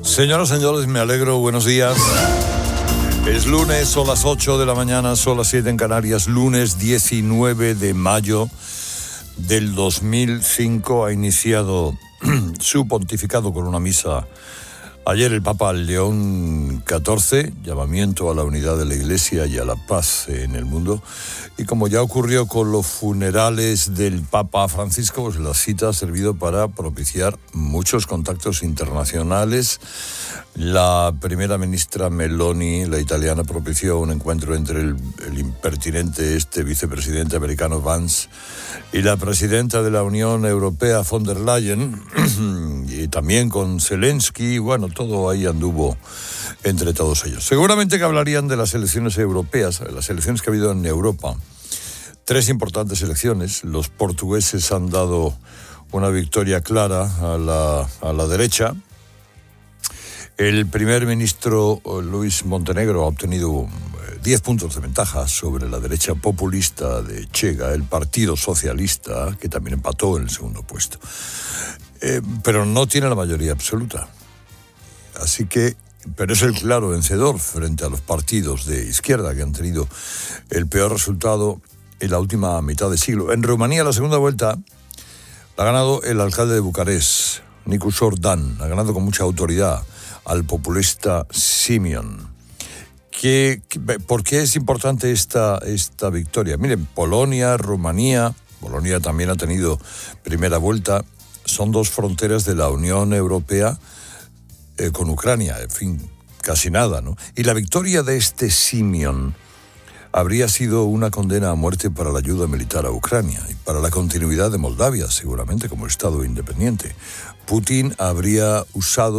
Señoras y señores, me alegro, buenos días. Es lunes, son las 8 de la mañana, son las 7 en Canarias, lunes 19 de mayo del 2005. Ha iniciado su pontificado con una misa ayer el Papa León XIV, llamamiento a la unidad de la Iglesia y a la paz en el mundo. Y como ya ocurrió con los funerales del Papa Francisco, pues la cita ha servido para propiciar muchos contactos internacionales. La primera ministra Meloni, la italiana, propició un encuentro entre el impertinente vicepresidente americano Vance y la presidenta de la Unión Europea von der Leyen, y también con Zelensky. Bueno, todo ahí anduvo entre todos ellos. Seguramente que hablarían de las elecciones europeas, las elecciones que ha habido en Europa. 3 importantes elecciones. Los portugueses han dado una victoria clara a la derecha. El primer ministro Luis Montenegro ha obtenido 10 puntos de ventaja sobre la derecha populista de Chega, el Partido Socialista, que también empató en el segundo puesto. Pero no tiene la mayoría absoluta. Pero es el claro vencedor frente a los partidos de izquierda que han tenido el peor resultado en la última mitad de siglo. En Rumanía, la segunda vuelta la ha ganado el alcalde de Bucarest, Nicu Jordan. Ha ganado con mucha autoridad al populista Simeon. ¿Por qué es importante esta victoria? Miren, Polonia también ha tenido primera vuelta. Son 2 fronteras de la Unión Europea con Ucrania, en fin, casi nada, ¿no? Y la victoria de Simeon habría sido una condena a muerte para la ayuda militar a Ucrania y para la continuidad de Moldavia, seguramente, como Estado independiente. Putin habría usado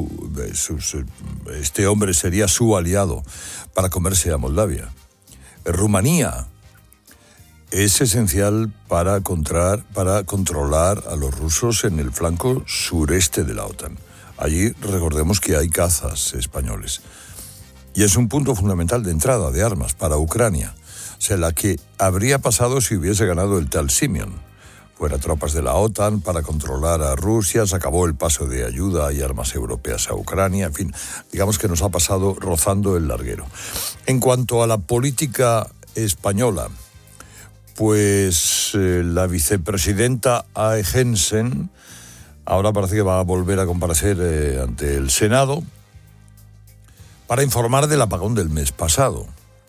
este hombre sería su aliado para comerse a Moldavia. Rumanía es esencial para controlar a los rusos en el flanco sureste de la OTAN. Allí recordemos que hay cazas españoles. Y es un punto fundamental de entrada de armas para Ucrania. O sea, la que habría pasado si hubiese ganado el tal Simeon. Fuera tropas de la OTAN para controlar a Rusia, se acabó el paso de ayuda y armas europeas a Ucrania, en fin, digamos que nos ha pasado rozando el larguero. En cuanto a la política española, pues la vicepresidenta Ae Jensen ahora parece que va a volver a comparecer ante el Senado para informar del apagón del mes pasado.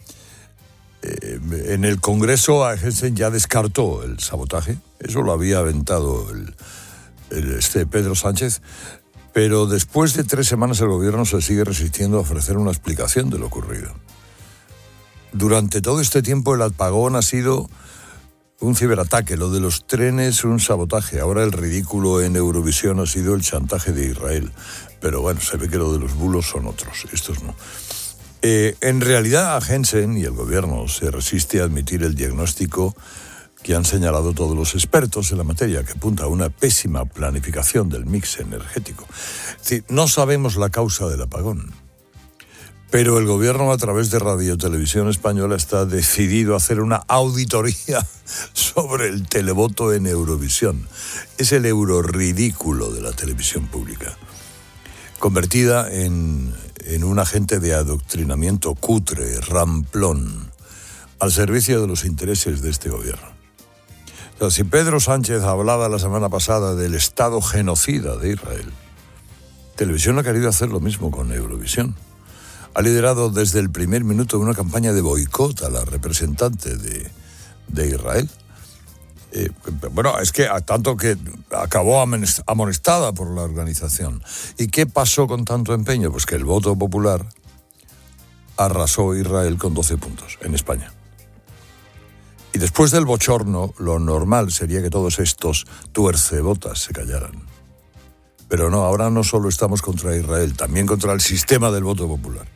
En el Congreso, Ae Jensen ya descartó el sabotaje. Eso lo había aventado Pedro Sánchez. Pero después de 3 semanas el gobierno se sigue resistiendo a ofrecer una explicación de lo ocurrido. Durante todo este tiempo el apagón ha sido un ciberataque, lo de los trenes un sabotaje. Ahora el ridículo en Eurovisión ha sido el chantaje de Israel. Pero bueno, se ve que lo de los bulos son otros, estos no. En realidad, a Jensen y el gobierno se resiste a admitir el diagnóstico que han señalado todos los expertos en la materia, que apunta a una pésima planificación del mix energético. Es decir, no sabemos la causa del apagón, pero el gobierno, a través de Radio Televisión Española, está decidido a hacer una auditoría sobre el televoto en Eurovisión. Es el euroridículo de la televisión pública, convertida en un agente de adoctrinamiento cutre, ramplón, al servicio de los intereses de este gobierno. O sea, si Pedro Sánchez hablaba la semana pasada del Estado genocida de Israel, Televisión ha querido hacer lo mismo con Eurovisión. Ha liderado desde el primer minuto una campaña de boicot a la representante de Israel. Bueno, es que tanto que acabó amonestada por la organización. ¿Y qué pasó con tanto empeño? Pues que el voto popular arrasó Israel con 12 puntos en España. Y después del bochorno, lo normal sería que todos estos tuercebotas se callaran. Pero no, ahora no solo estamos contra Israel, también contra el sistema del voto popular.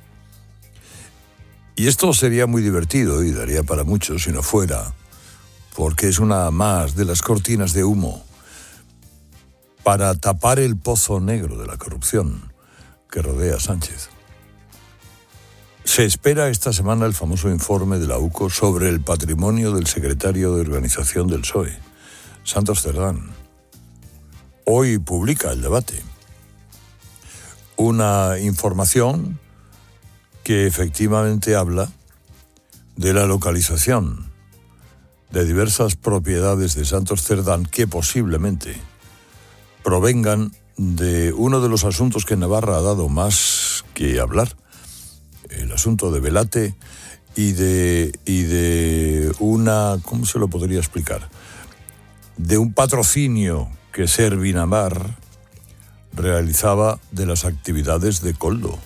Y esto sería muy divertido y daría para mucho si no fuera, porque es una más de las cortinas de humo para tapar el pozo negro de la corrupción que rodea a Sánchez. Se espera esta semana el famoso informe de la UCO sobre el patrimonio del secretario de organización del PSOE, Santos Cerdán. Hoy publica El Debate una información que efectivamente habla de la localización de diversas propiedades de Santos Cerdán que posiblemente provengan de uno de los asuntos que Navarra ha dado más que hablar, el asunto de Velate y de una, ¿cómo se lo podría explicar? De un patrocinio que Servinamar realizaba de las actividades de Koldo.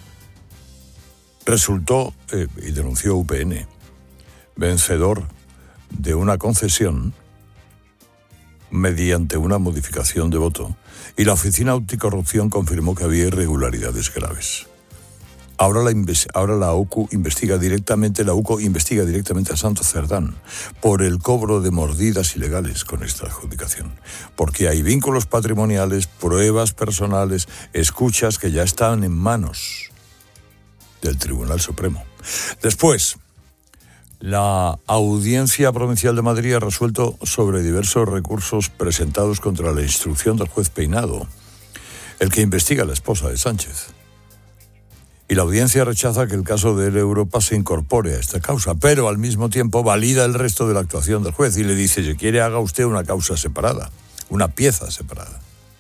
Resultó, y denunció UPN, vencedor de una concesión mediante una modificación de voto, y la Oficina Anticorrupción confirmó que había irregularidades graves. Ahora la UCO investiga directamente a Santos Cerdán por el cobro de mordidas ilegales con esta adjudicación, porque hay vínculos patrimoniales, pruebas personales, escuchas que ya están en manos del Tribunal Supremo. Después, la Audiencia Provincial de Madrid ha resuelto sobre diversos recursos presentados contra la instrucción del juez Peinado, el que investiga a la esposa de Sánchez. Y la audiencia rechaza que el caso de Europa se incorpore a esta causa, pero al mismo tiempo valida el resto de la actuación del juez y le dice, si quiere haga usted una causa separada, una pieza separada.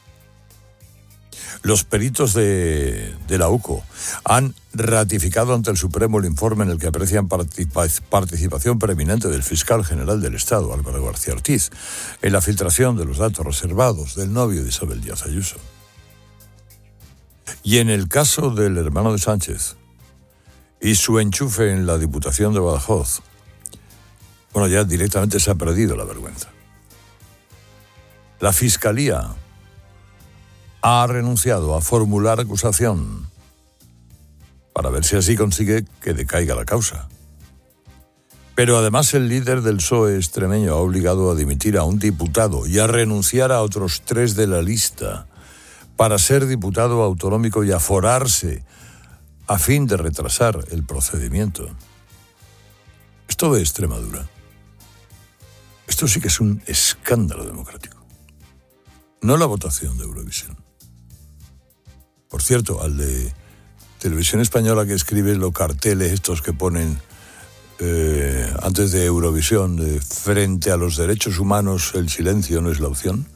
Los peritos de la UCO han ratificado ante el Supremo el informe en el que aprecian participación preeminente del fiscal general del Estado, Álvaro García Ortiz, en la filtración de los datos reservados del novio de Isabel Díaz Ayuso. Y en el caso del hermano de Sánchez y su enchufe en la Diputación de Badajoz, bueno, ya directamente se ha perdido la vergüenza. La Fiscalía ha renunciado a formular acusación para ver si así consigue que decaiga la causa. Pero además el líder del PSOE extremeño ha obligado a dimitir a un diputado y a renunciar a otros 3 de la lista para ser diputado autonómico y aforarse a fin de retrasar el procedimiento. Esto de Extremadura, esto sí que es un escándalo democrático. No la votación de Eurovisión. Por cierto, al de Televisión Española que escribe los carteles estos que ponen antes de Eurovisión, frente a los derechos humanos el silencio no es la opción.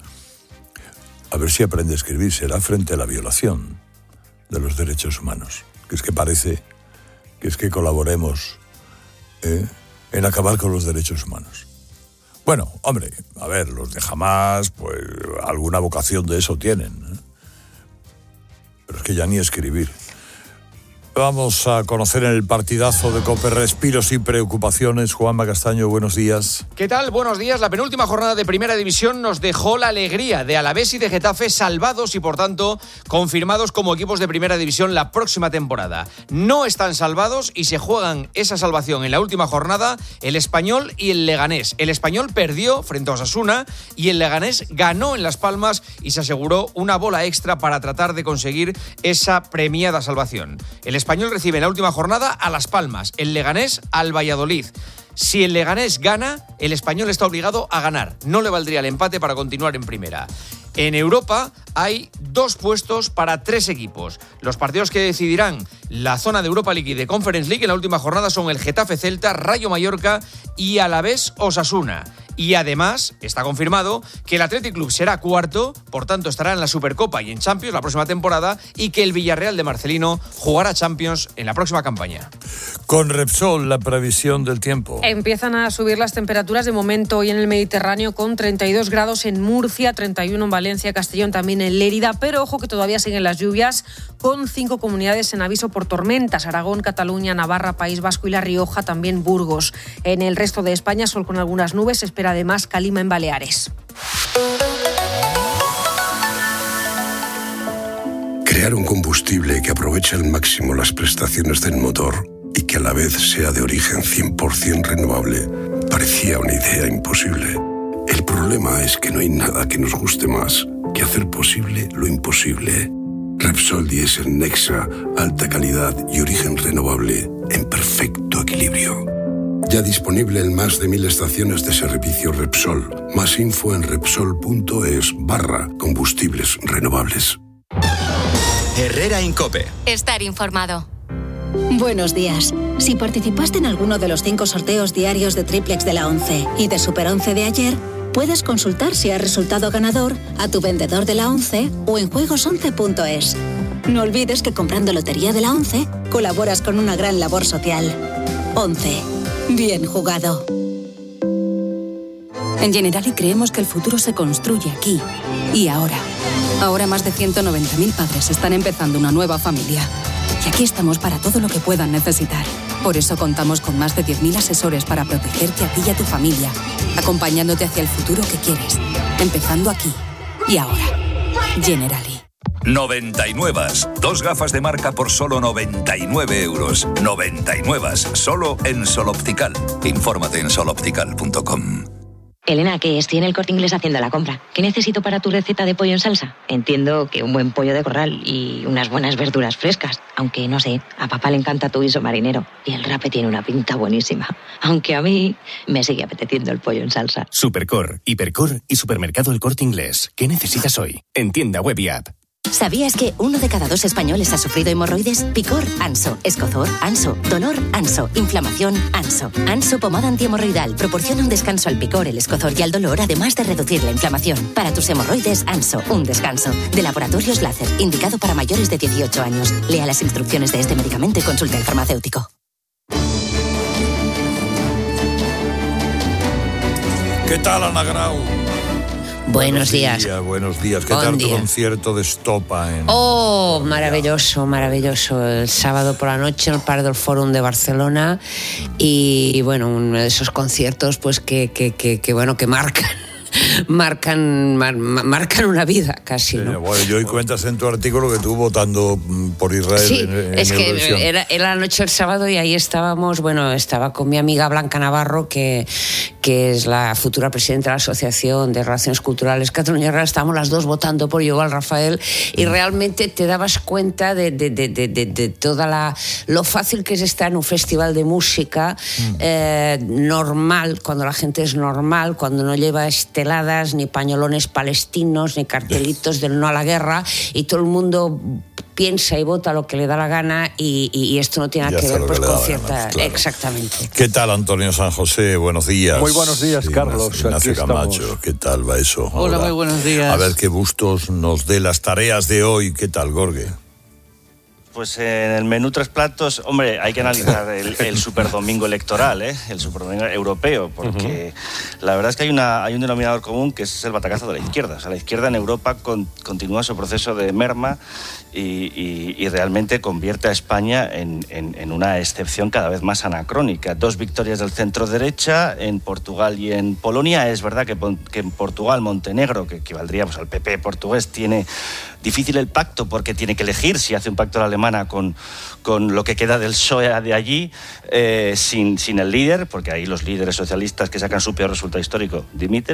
A ver si aprende a escribir, será frente a la violación de los derechos humanos. Que es que parece que es que colaboremos en acabar con los derechos humanos. Bueno, hombre, a ver, los de Hamás, pues alguna vocación de eso tienen, pero es que ya ni escribir. Vamos a conocer en el partidazo de COPE respiros y preocupaciones. Juanma Castaño, buenos días. ¿Qué tal? Buenos días. La penúltima jornada de Primera División nos dejó la alegría de Alavés y de Getafe salvados y, por tanto, confirmados como equipos de Primera División la próxima temporada. No están salvados y se juegan esa salvación en la última jornada el Español y el Leganés. El Español perdió frente a Osasuna y el Leganés ganó en Las Palmas y se aseguró una bola extra para tratar de conseguir esa premiada salvación. El Español recibe en la última jornada a Las Palmas, el Leganés al Valladolid. Si el Leganés gana, el Español está obligado a ganar. No le valdría el empate para continuar en primera. En Europa hay 2 puestos para 3 equipos. Los partidos que decidirán la zona de Europa League y de Conference League en la última jornada son el Getafe Celta, Rayo Mallorca y Alavés Osasuna. Y además está confirmado que el Athletic Club será cuarto, por tanto estará en la Supercopa y en Champions la próxima temporada, y que el Villarreal de Marcelino jugará Champions en la próxima campaña. Con Repsol, la previsión del tiempo. Empiezan a subir las temperaturas de momento hoy en el Mediterráneo, con 32 grados en Murcia, 31 en Valencia, Castellón, también en Lérida, pero ojo que todavía siguen las lluvias, con 5 comunidades en aviso por tormentas: Aragón, Cataluña, Navarra, País Vasco y La Rioja, también Burgos. En el resto de España, sol con algunas nubes, se espera además calima en Baleares. Crear un combustible que aproveche al máximo las prestaciones del motor y que a la vez sea de origen 100% renovable parecía una idea imposible. El problema es que no hay nada que nos guste más que hacer posible lo imposible. Repsol Diesel Nexa, alta calidad y origen renovable en perfecto equilibrio. Ya disponible en más de 1000 estaciones de servicio Repsol. Más info en Repsol.es/combustibles renovables. Herrera Incope. Estar informado. Buenos días. Si participaste en alguno de los 5 sorteos diarios de Triplex de la 11 y de Super 11 de ayer, puedes consultar si has resultado ganador a tu vendedor de la 11 o en juegos11.es. No olvides que comprando Lotería de la 11 colaboras con una gran labor social. 11. Bien jugado. En Generali creemos que el futuro se construye aquí y ahora. Ahora más de 190.000 padres están empezando una nueva familia. Y aquí estamos para todo lo que puedan necesitar. Por eso contamos con más de 10.000 asesores para protegerte a ti y a tu familia, acompañándote hacia el futuro que quieres, empezando aquí y ahora. Generali. 99. 2 gafas de marca por solo 99 euros. 99. Solo en Sol Optical. Infórmate en soloptical.com. Elena, que estoy en el Corte Inglés haciendo la compra. ¿Qué necesito para tu receta de pollo en salsa? Entiendo que un buen pollo de corral y unas buenas verduras frescas. Aunque, no sé, a papá le encanta tu guiso marinero y el rape tiene una pinta buenísima. Aunque a mí me sigue apeteciendo el pollo en salsa. Supercor, Hipercor y Supermercado El Corte Inglés. ¿Qué necesitas hoy? En tienda web y app. ¿Sabías que 1 de cada 2 españoles ha sufrido hemorroides? Picor, Anso. Escozor, Anso. Dolor, Anso. Inflamación, Anso. Anso pomada antihemorroidal proporciona un descanso al picor, el escozor y al dolor, además de reducir la inflamación. Para tus hemorroides, Anso. Un descanso. De Laboratorios Láser, indicado para mayores de 18 años. Lea las instrucciones de este medicamento y consulte al farmacéutico. ¿Qué tal, Ana Grau? Buenos días. Buenos días. ¿Qué tal tu concierto de Estopa? Maravilloso, maravilloso. El sábado por la noche en el Parc del Fòrum de Barcelona y bueno, uno de esos conciertos pues que marcan una vida casi, ¿no? Bueno, y hoy cuentas en tu artículo que tú votando por Israel. Sí, es que era la noche del sábado y ahí estábamos, estaba con mi amiga Blanca Navarro, que es la futura presidenta de la Asociación de Relaciones Culturales Cataluña. Estábamos las dos votando por Yuval Rafael y realmente te dabas cuenta de toda lo fácil que es estar en un festival de música normal, cuando la gente es normal, cuando no lleva esteladas, ni pañolones palestinos, ni cartelitos del no a la guerra, y todo el mundo piensa y vota lo que le da la gana y esto no tiene nada que ver pues, con cierta... Claro. Exactamente. ¿Qué tal, Antonio San José? Buenos días. Muy buenos días, Carlos. Ignacio Camacho, ¿qué tal va eso? Hola, muy buenos días. A ver qué Bustos nos dé las tareas de hoy. ¿Qué tal, Gorge? Pues en el menú 3 platos, hombre, hay que analizar el superdomingo electoral, el superdomingo europeo, porque la verdad es que hay un denominador común que es el batacazo de la izquierda. O sea, la izquierda en Europa continúa su proceso de merma y realmente convierte a España en una excepción cada vez más anacrónica. 2 victorias del centro derecha en Portugal y en Polonia. Es verdad que en Portugal, Montenegro, que equivaldría pues, al PP portugués, tiene difícil el pacto porque tiene que elegir si hace un pacto la alemana con lo que queda del PSOE de allí, sin el líder, porque ahí los líderes socialistas que sacan su peor resultado histórico dimiten,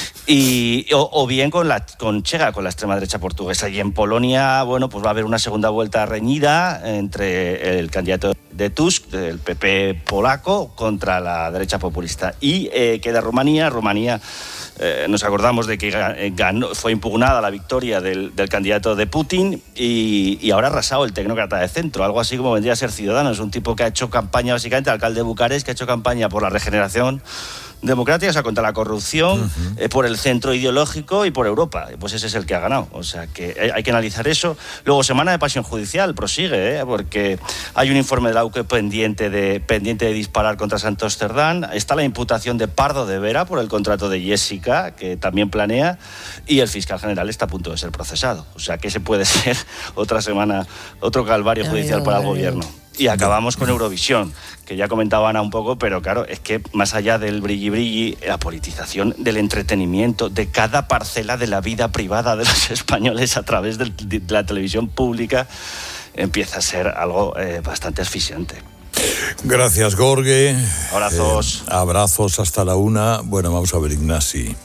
o bien con Chega, con la extrema derecha portuguesa. Y en Polonia, bueno, pues va a haber una segunda vuelta reñida entre el candidato de Tusk, del PP polaco, contra la derecha populista. Y queda Rumanía. Nos acordamos de que fue impugnada la victoria del candidato de Putin y ahora ha arrasado el tecnócrata de centro, algo así como vendría a ser Ciudadanos, un tipo que ha hecho campaña, básicamente, alcalde de Bucarest, que ha hecho campaña por la regeneración democrática, o sea, contra la corrupción, por el centro ideológico y por Europa. Pues ese es el que ha ganado. O sea, que hay que analizar eso. Luego, semana de pasión judicial, prosigue, porque hay un informe de la UCE pendiente de disparar contra Santos Cerdán. Está la imputación de Pardo de Vera por el contrato de Jessica, que también planea, y el fiscal general está a punto de ser procesado. O sea, que ese puede ser otra semana, otro calvario judicial para el gobierno. Y acabamos con Eurovisión, que ya comentaba Ana un poco, pero claro, es que más allá del brilli-brilli, la politización del entretenimiento, de cada parcela de la vida privada de los españoles a través de la televisión pública, empieza a ser algo bastante asfixiante. Gracias, Gorge. Abrazos. Abrazos hasta la 1. Bueno, vamos a ver, Ignasi.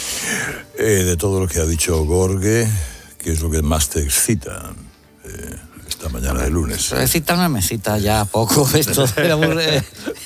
De todo lo que ha dicho Gorge, ¿qué es lo que más te excita esta mañana de lunes? Me excita ya poco esto.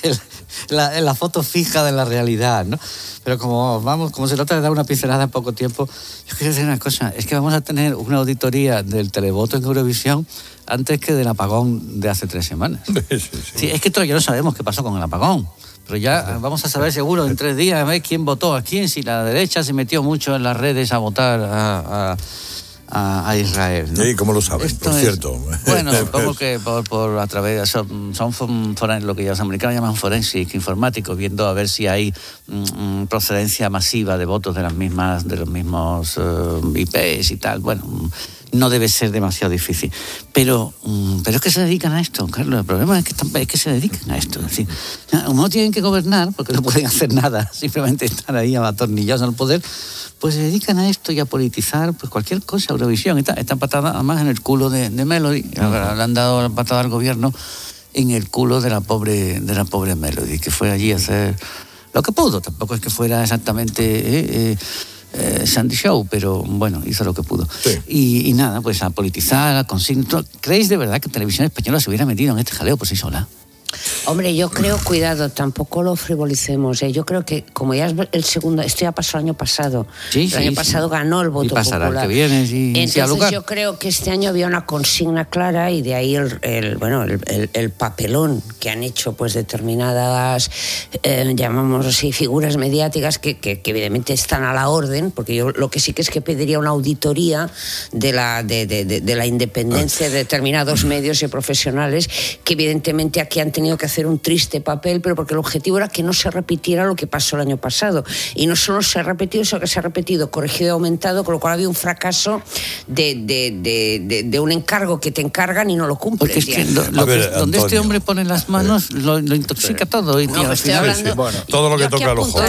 la foto fija de la realidad, ¿no? Pero como se trata de dar una pincelada en poco tiempo, yo quiero decir una cosa, es que vamos a tener una auditoría del televoto en Eurovisión antes que del apagón de hace 3 semanas. Sí, es que todavía no sabemos qué pasó con el apagón. Pero ya vamos a saber seguro en 3 días a ver quién votó a quién, si la derecha se metió mucho en las redes a votar a Israel, ¿no? ¿Y cómo lo saben, por cierto? Bueno, supongo que por a través de son lo que los americanos llaman forensic, informáticos, viendo a ver si hay procedencia masiva de votos de los mismos IPs y tal. Bueno, no debe ser demasiado difícil. Pero es que se dedican a esto, Carlos. El problema es que se dedican a esto. Es decir, no tienen que gobernar porque no pueden hacer nada, simplemente estar ahí atornillados al poder. Pues se dedican a esto y a politizar pues cualquier cosa. Eurovisión está patada además en el culo de Melody. Le han dado la patada al gobierno en el culo de la pobre Melody, que fue allí a hacer lo que pudo. Tampoco es que fuera exactamente Sandy Show, pero bueno, hizo lo que pudo. Sí. Y nada, pues a politizar, a consignar. ¿Creéis de verdad que Televisión Española se hubiera metido en este jaleo por sí sola? Hombre, yo creo, cuidado, tampoco lo frivolicemos. Yo creo que, como ya es el segundo, esto ya pasó el año pasado. El año pasado ganó el voto popular. Y pasará el que viene. Entonces yo creo que este año había una consigna clara y de ahí el papelón que han hecho pues determinadas, llamamos así, figuras mediáticas que evidentemente están a la orden, porque yo lo que sí que es que pediría una auditoría de la independencia de determinados medios y profesionales que evidentemente aquí han tenido que hacer un triste papel, pero porque el objetivo era que no se repitiera lo que pasó el año pasado. Y no solo se ha repetido, sino que se ha repetido, corregido y aumentado, con lo cual había un fracaso de un encargo que te encargan y no lo cumples. Porque es que donde este hombre pone las manos lo intoxica todo. Y al final, bueno, todo lo que toca al ojo.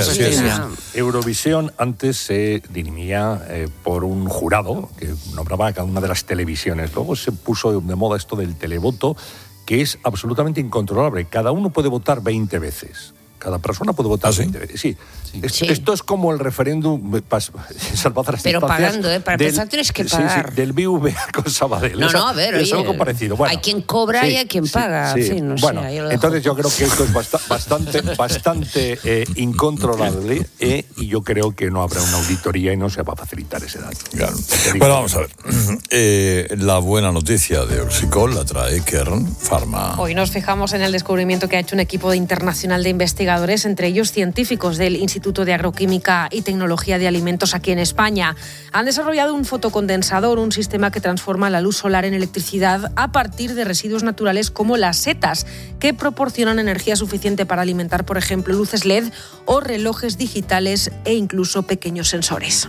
Eurovisión antes se dirimía por un jurado que nombraba cada una de las televisiones. Luego se puso de moda esto del televoto, que es absolutamente incontrolable. Cada uno puede votar 20 veces. Cada persona puede votar 20 veces. Sí. Esto es como el referéndum salvado las pero pagando, para empezar tienes que pagar. Sí, del BV con Sabadell. No, a ver, es algo parecido. Bueno, hay quien cobra y hay quien paga. Sí. Bueno, entonces yo creo que esto es bastante incontrolable y yo creo que no habrá una auditoría y no se va a facilitar ese dato. Claro. Bueno, vamos a ver. La buena noticia de Oxicol la trae Kern Pharma. Hoy nos fijamos en el descubrimiento que ha hecho un equipo internacional de investigadores, entre ellos científicos del Instituto de Agroquímica y Tecnología de Alimentos aquí en España. Han desarrollado un fotocondensador, un sistema que transforma la luz solar en electricidad a partir de residuos naturales como las setas, que proporcionan energía suficiente para alimentar, por ejemplo, luces LED o relojes digitales e incluso pequeños sensores.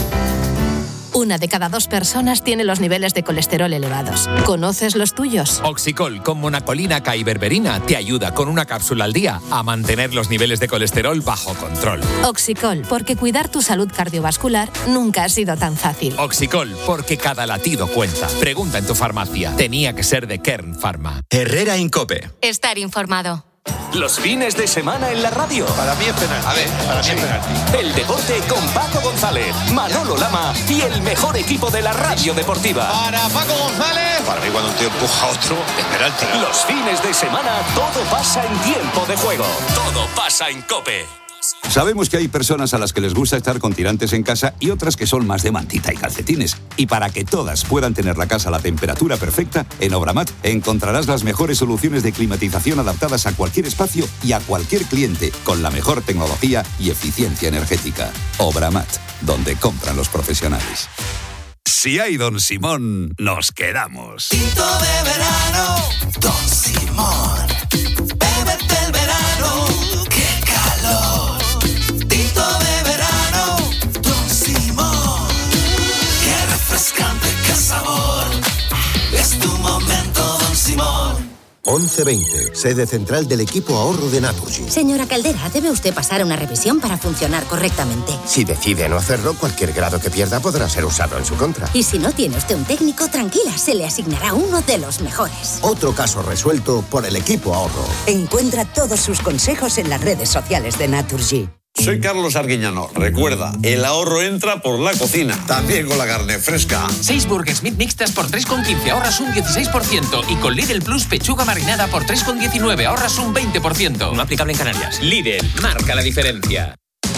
1 de cada 2 personas tiene los niveles de colesterol elevados. ¿Conoces los tuyos? Oxicol con monacolina K y berberina te ayuda con una cápsula al día a mantener los niveles de colesterol bajo control. Oxicol, porque cuidar tu salud cardiovascular nunca ha sido tan fácil. Oxicol, porque cada latido cuenta. Pregunta en tu farmacia. Tenía que ser de Kern Pharma. Herrera en COPE. Estar informado. Los fines de semana en la radio. Para mí es penalti. A ver, para mí es penalti. El deporte con Paco González, Manolo Lama y el mejor equipo de la radio deportiva. Para Paco González. Para mí cuando un tío empuja a otro, es penalti. Los fines de semana todo pasa en tiempo de juego. Todo pasa en COPE. Sabemos que hay personas a las que les gusta estar con tirantes en casa y otras que son más de mantita y calcetines. Y para que todas puedan tener la casa a la temperatura perfecta, en Obramat encontrarás las mejores soluciones de climatización adaptadas a cualquier espacio y a cualquier cliente, con la mejor tecnología y eficiencia energética. Obramat, donde compran los profesionales. Si hay Don Simón, nos quedamos. Tinto de verano, Don Simón. Bébete el verano, qué calor. Tinto de verano, Don Simón. Qué refrescante, qué sabor. Es tu momento, Don Simón. 11:20, sede central del equipo ahorro de Naturgy. Señora Caldera, debe usted pasar una revisión para funcionar correctamente. Si decide no hacerlo, cualquier grado que pierda podrá ser usado en su contra. Y si no tiene usted un técnico, tranquila, se le asignará uno de los mejores. Otro caso resuelto por el equipo ahorro. Encuentra todos sus consejos en las redes sociales de Naturgy. Soy Carlos Arguiñano. Recuerda, el ahorro entra por la cocina, también con la carne fresca. 6 Burgers Meat mixtas por 3,15, ahorras un 16%. Y con Lidl Plus pechuga marinada por 3,19, ahorras un 20%. No aplicable en Canarias. Lidl, marca la diferencia.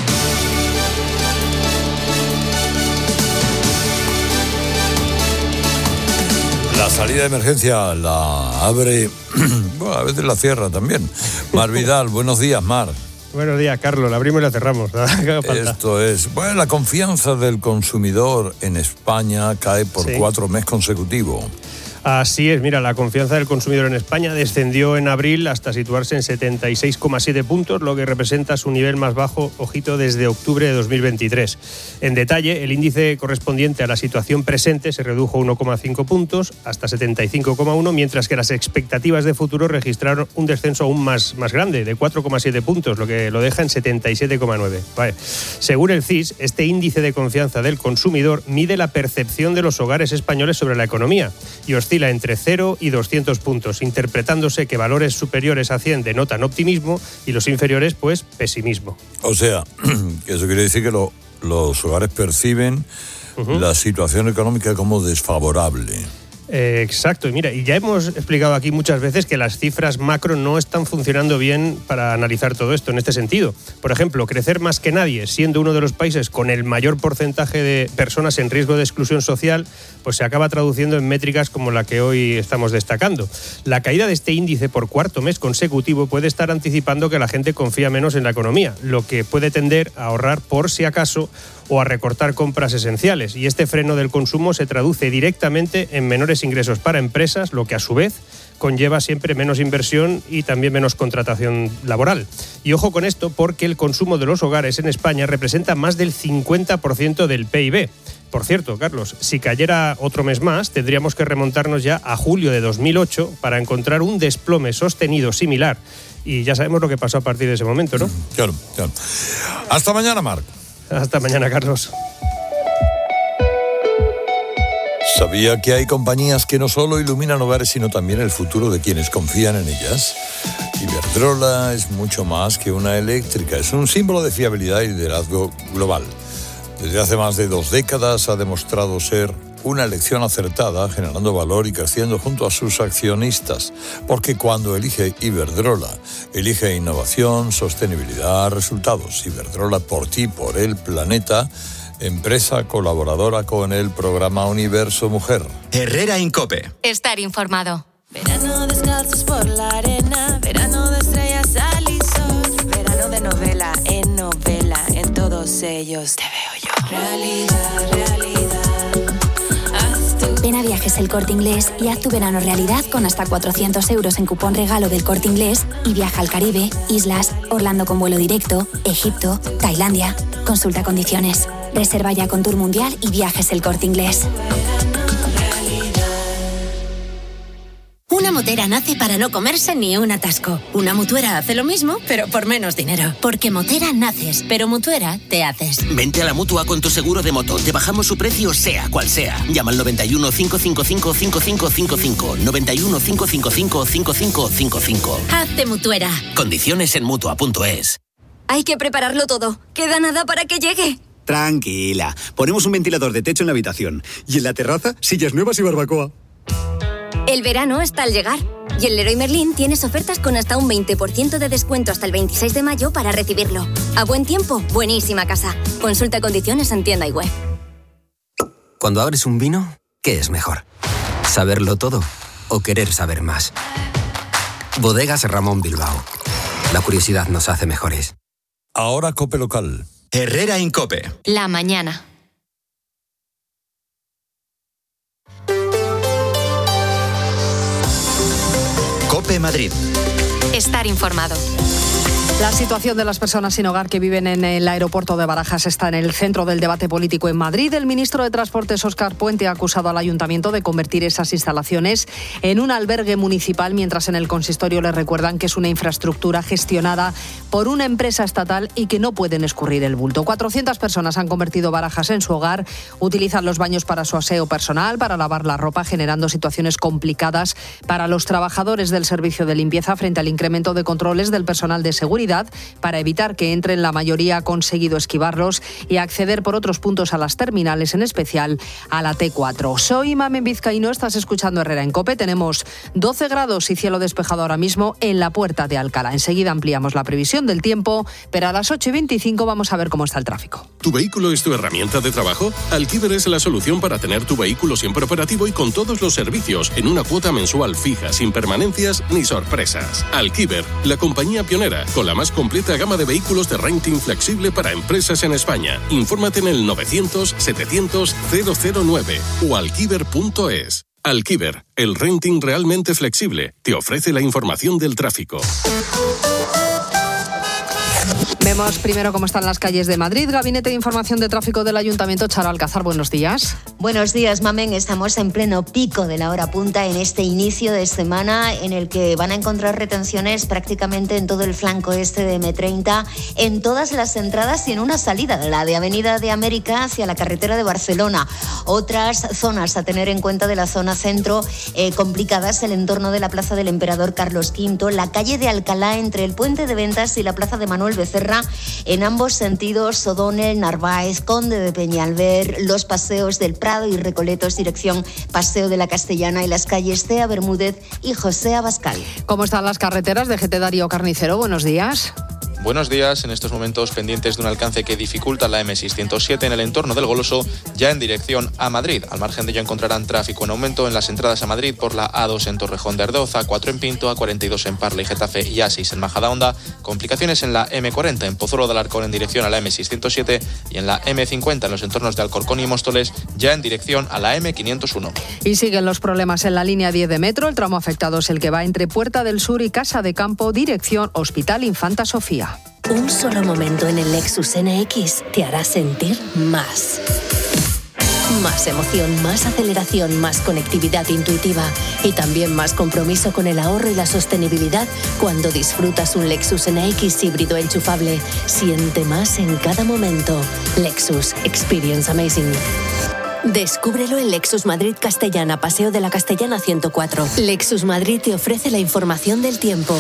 La salida de emergencia la abre, bueno, a veces la cierra también. Mar Vidal, buenos días, Mar. Buenos días, Carlos. La abrimos y la cerramos. Esto es. Bueno, la confianza del consumidor en España cae por 4 meses consecutivos. Así es, mira, la confianza del consumidor en España descendió en abril hasta situarse en 76,7 puntos, lo que representa su nivel más bajo, ojito, desde octubre de 2023. En detalle, el índice correspondiente a la situación presente se redujo 1,5 puntos hasta 75,1, mientras que las expectativas de futuro registraron un descenso aún más grande, de 4,7 puntos, lo que lo deja en 77,9. Vale. Según el CIS, este índice de confianza del consumidor mide la percepción de los hogares españoles sobre la economía y oscila entre 0 y 200 puntos, interpretándose que valores superiores a 100 denotan optimismo y los inferiores, pues, pesimismo. O sea, que eso quiere decir que los hogares perciben la situación económica como desfavorable. Exacto, y mira, y ya hemos explicado aquí muchas veces que las cifras macro no están funcionando bien para analizar todo esto en este sentido. Por ejemplo, crecer más que nadie, siendo uno de los países con el mayor porcentaje de personas en riesgo de exclusión social, pues se acaba traduciendo en métricas como la que hoy estamos destacando. La caída de este índice por 4 mes consecutivo puede estar anticipando que la gente confía menos en la economía, lo que puede tender a ahorrar por si acaso o a recortar compras esenciales. Y este freno del consumo se traduce directamente en menores ingresos para empresas, lo que a su vez conlleva siempre menos inversión y también menos contratación laboral. Y ojo con esto, porque el consumo de los hogares en España representa más del 50% del PIB. Por cierto, Carlos, si cayera otro mes más, tendríamos que remontarnos ya a julio de 2008 para encontrar un desplome sostenido similar. Y ya sabemos lo que pasó a partir de ese momento, ¿no? Claro, claro. Hasta mañana, Marc. Hasta mañana, Carlos. ¿Sabía que hay compañías que no solo iluminan hogares, sino también el futuro de quienes confían en ellas? Iberdrola es mucho más que una eléctrica, es un símbolo de fiabilidad y liderazgo global. Desde hace más de 2 décadas ha demostrado ser una elección acertada, generando valor y creciendo junto a sus accionistas. Porque cuando elige Iberdrola, elige innovación, sostenibilidad, resultados. Iberdrola, por ti, por el planeta. Empresa colaboradora con el programa Universo Mujer. Herrera Incope. Estar informado. Verano descalzos por la arena, verano de estrellas, sal y sol, verano de novela, en todos ellos te veo yo. Realidad. Ven a Viajes El Corte Inglés y haz tu verano realidad con hasta 400 euros en cupón regalo del Corte Inglés y viaja al Caribe, Islas, Orlando con vuelo directo, Egipto, Tailandia. Consulta condiciones. Reserva ya con Tour Mundial y Viajes El Corte Inglés. Una motera nace para no comerse ni un atasco. Una mutuera hace lo mismo, pero por menos dinero. Porque motera naces, pero mutuera te haces. Vente a la Mutua con tu seguro de moto. Te bajamos su precio sea cual sea. Llama al 91 555 5555. 91 555 5555. Hazte mutuera. Condiciones en Mutua.es. Hay que prepararlo todo. Queda nada para que llegue. Tranquila. Ponemos un ventilador de techo en la habitación. Y en la terraza, sillas nuevas y barbacoa. El verano está al llegar. Y en Leroy Merlin tienes ofertas con hasta un 20% de descuento hasta el 26 de mayo para recibirlo. A buen tiempo, buenísima casa. Consulta condiciones en tienda y web. Cuando abres un vino, ¿qué es mejor? ¿Saberlo todo o querer saber más? Bodegas Ramón Bilbao. La curiosidad nos hace mejores. Ahora COPE Local. Herrera Incope. La mañana. COPE Madrid. Estar informado. La situación de las personas sin hogar que viven en el aeropuerto de Barajas está en el centro del debate político en Madrid. El ministro de Transportes, Óscar Puente, ha acusado al ayuntamiento de convertir esas instalaciones en un albergue municipal, mientras en el consistorio le recuerdan que es una infraestructura gestionada por una empresa estatal y que no pueden escurrir el bulto. 400 personas han convertido Barajas en su hogar, utilizan los baños para su aseo personal, para lavar la ropa, generando situaciones complicadas para los trabajadores del servicio de limpieza frente al incremento de controles del personal de seguridad seguridad para evitar que entren. La mayoría ha conseguido esquivarlos y acceder por otros puntos a las terminales, en especial a la T4. Soy Mamen Vizcaíno, estás escuchando Herrera en COPE. Tenemos 12 grados y cielo despejado ahora mismo en la Puerta de Alcalá. Enseguida ampliamos la previsión del tiempo, pero a las 8:25 vamos a ver cómo está el tráfico. ¿Tu vehículo es tu herramienta de trabajo? Alquiver es la solución para tener tu vehículo siempre operativo y con todos los servicios en una cuota mensual fija, sin permanencias ni sorpresas. Alquiver, la compañía pionera con la más completa gama de vehículos de renting flexible para empresas en España. Infórmate en el 900-700-009 o alquiver.es. Alquiver, el renting realmente flexible, te ofrece la información del tráfico. Vemos primero cómo están las calles de Madrid. Gabinete de Información de Tráfico del Ayuntamiento, Charo Alcázar, buenos días. Buenos días, Mamen. Estamos en pleno pico de la hora punta en este inicio de semana en el que van a encontrar retenciones prácticamente en todo el flanco este de M30, en todas las entradas y en una salida, la de Avenida de América hacia la carretera de Barcelona. Otras zonas a tener en cuenta de la zona centro complicadas, el entorno de la Plaza del Emperador Carlos V, la calle de Alcalá entre el Puente de Ventas y la Plaza de Manuel Becerra, en ambos sentidos, O'Donnell, Narváez, Conde de Peñalver, los paseos del Prado y Recoletos, dirección Paseo de la Castellana, y las calles Cea Bermúdez y José Abascal. ¿Cómo están las carreteras de GT Darío Carnicero? Buenos días. Buenos días. En estos momentos pendientes de un alcance que dificulta la M607 en el entorno del Goloso, ya en dirección a Madrid. Al margen de ello encontrarán tráfico en aumento en las entradas a Madrid por la A2 en Torrejón de Ardoz, A4 en Pinto, A42 en Parla y Getafe y A6 en Majadahonda. Complicaciones en la M40 en Pozuelo de Alarcón en dirección a la M607 y en la M50 en los entornos de Alcorcón y Móstoles, ya en dirección a la M501. Y siguen los problemas en la línea 10 de metro. El tramo afectado es el que va entre Puerta del Sur y Casa de Campo, dirección Hospital Infanta Sofía. Un solo momento en el Lexus NX te hará sentir más. Más emoción, más aceleración, más conectividad intuitiva y también más compromiso con el ahorro y la sostenibilidad cuando disfrutas un Lexus NX híbrido enchufable. Siente más en cada momento. Lexus. Experience amazing. Descúbrelo en Lexus Madrid Castellana, Paseo de la Castellana 104. Lexus Madrid te ofrece la información del tiempo.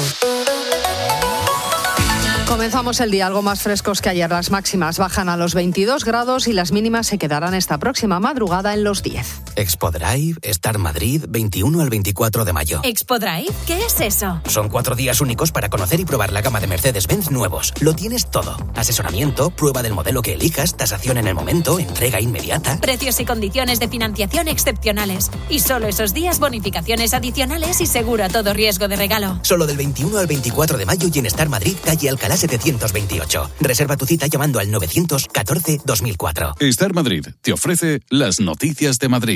Comenzamos el día algo más frescos que ayer. Las máximas bajan a los 22 grados y las mínimas se quedarán esta próxima madrugada en los 10. Expo Drive, Star Madrid, 21 al 24 de mayo. ¿Expo Drive? ¿Qué es eso? Son 4 días únicos para conocer y probar la gama de Mercedes-Benz nuevos. Lo tienes todo. Asesoramiento, prueba del modelo que elijas, tasación en el momento, entrega inmediata. Precios y condiciones de financiación excepcionales. Y solo esos días bonificaciones adicionales y seguro a todo riesgo de regalo. Solo del 21 al 24 de mayo y en Star Madrid, calle Alcalá 728. Reserva tu cita llamando al 914-2004. Star Madrid te ofrece las noticias de Madrid.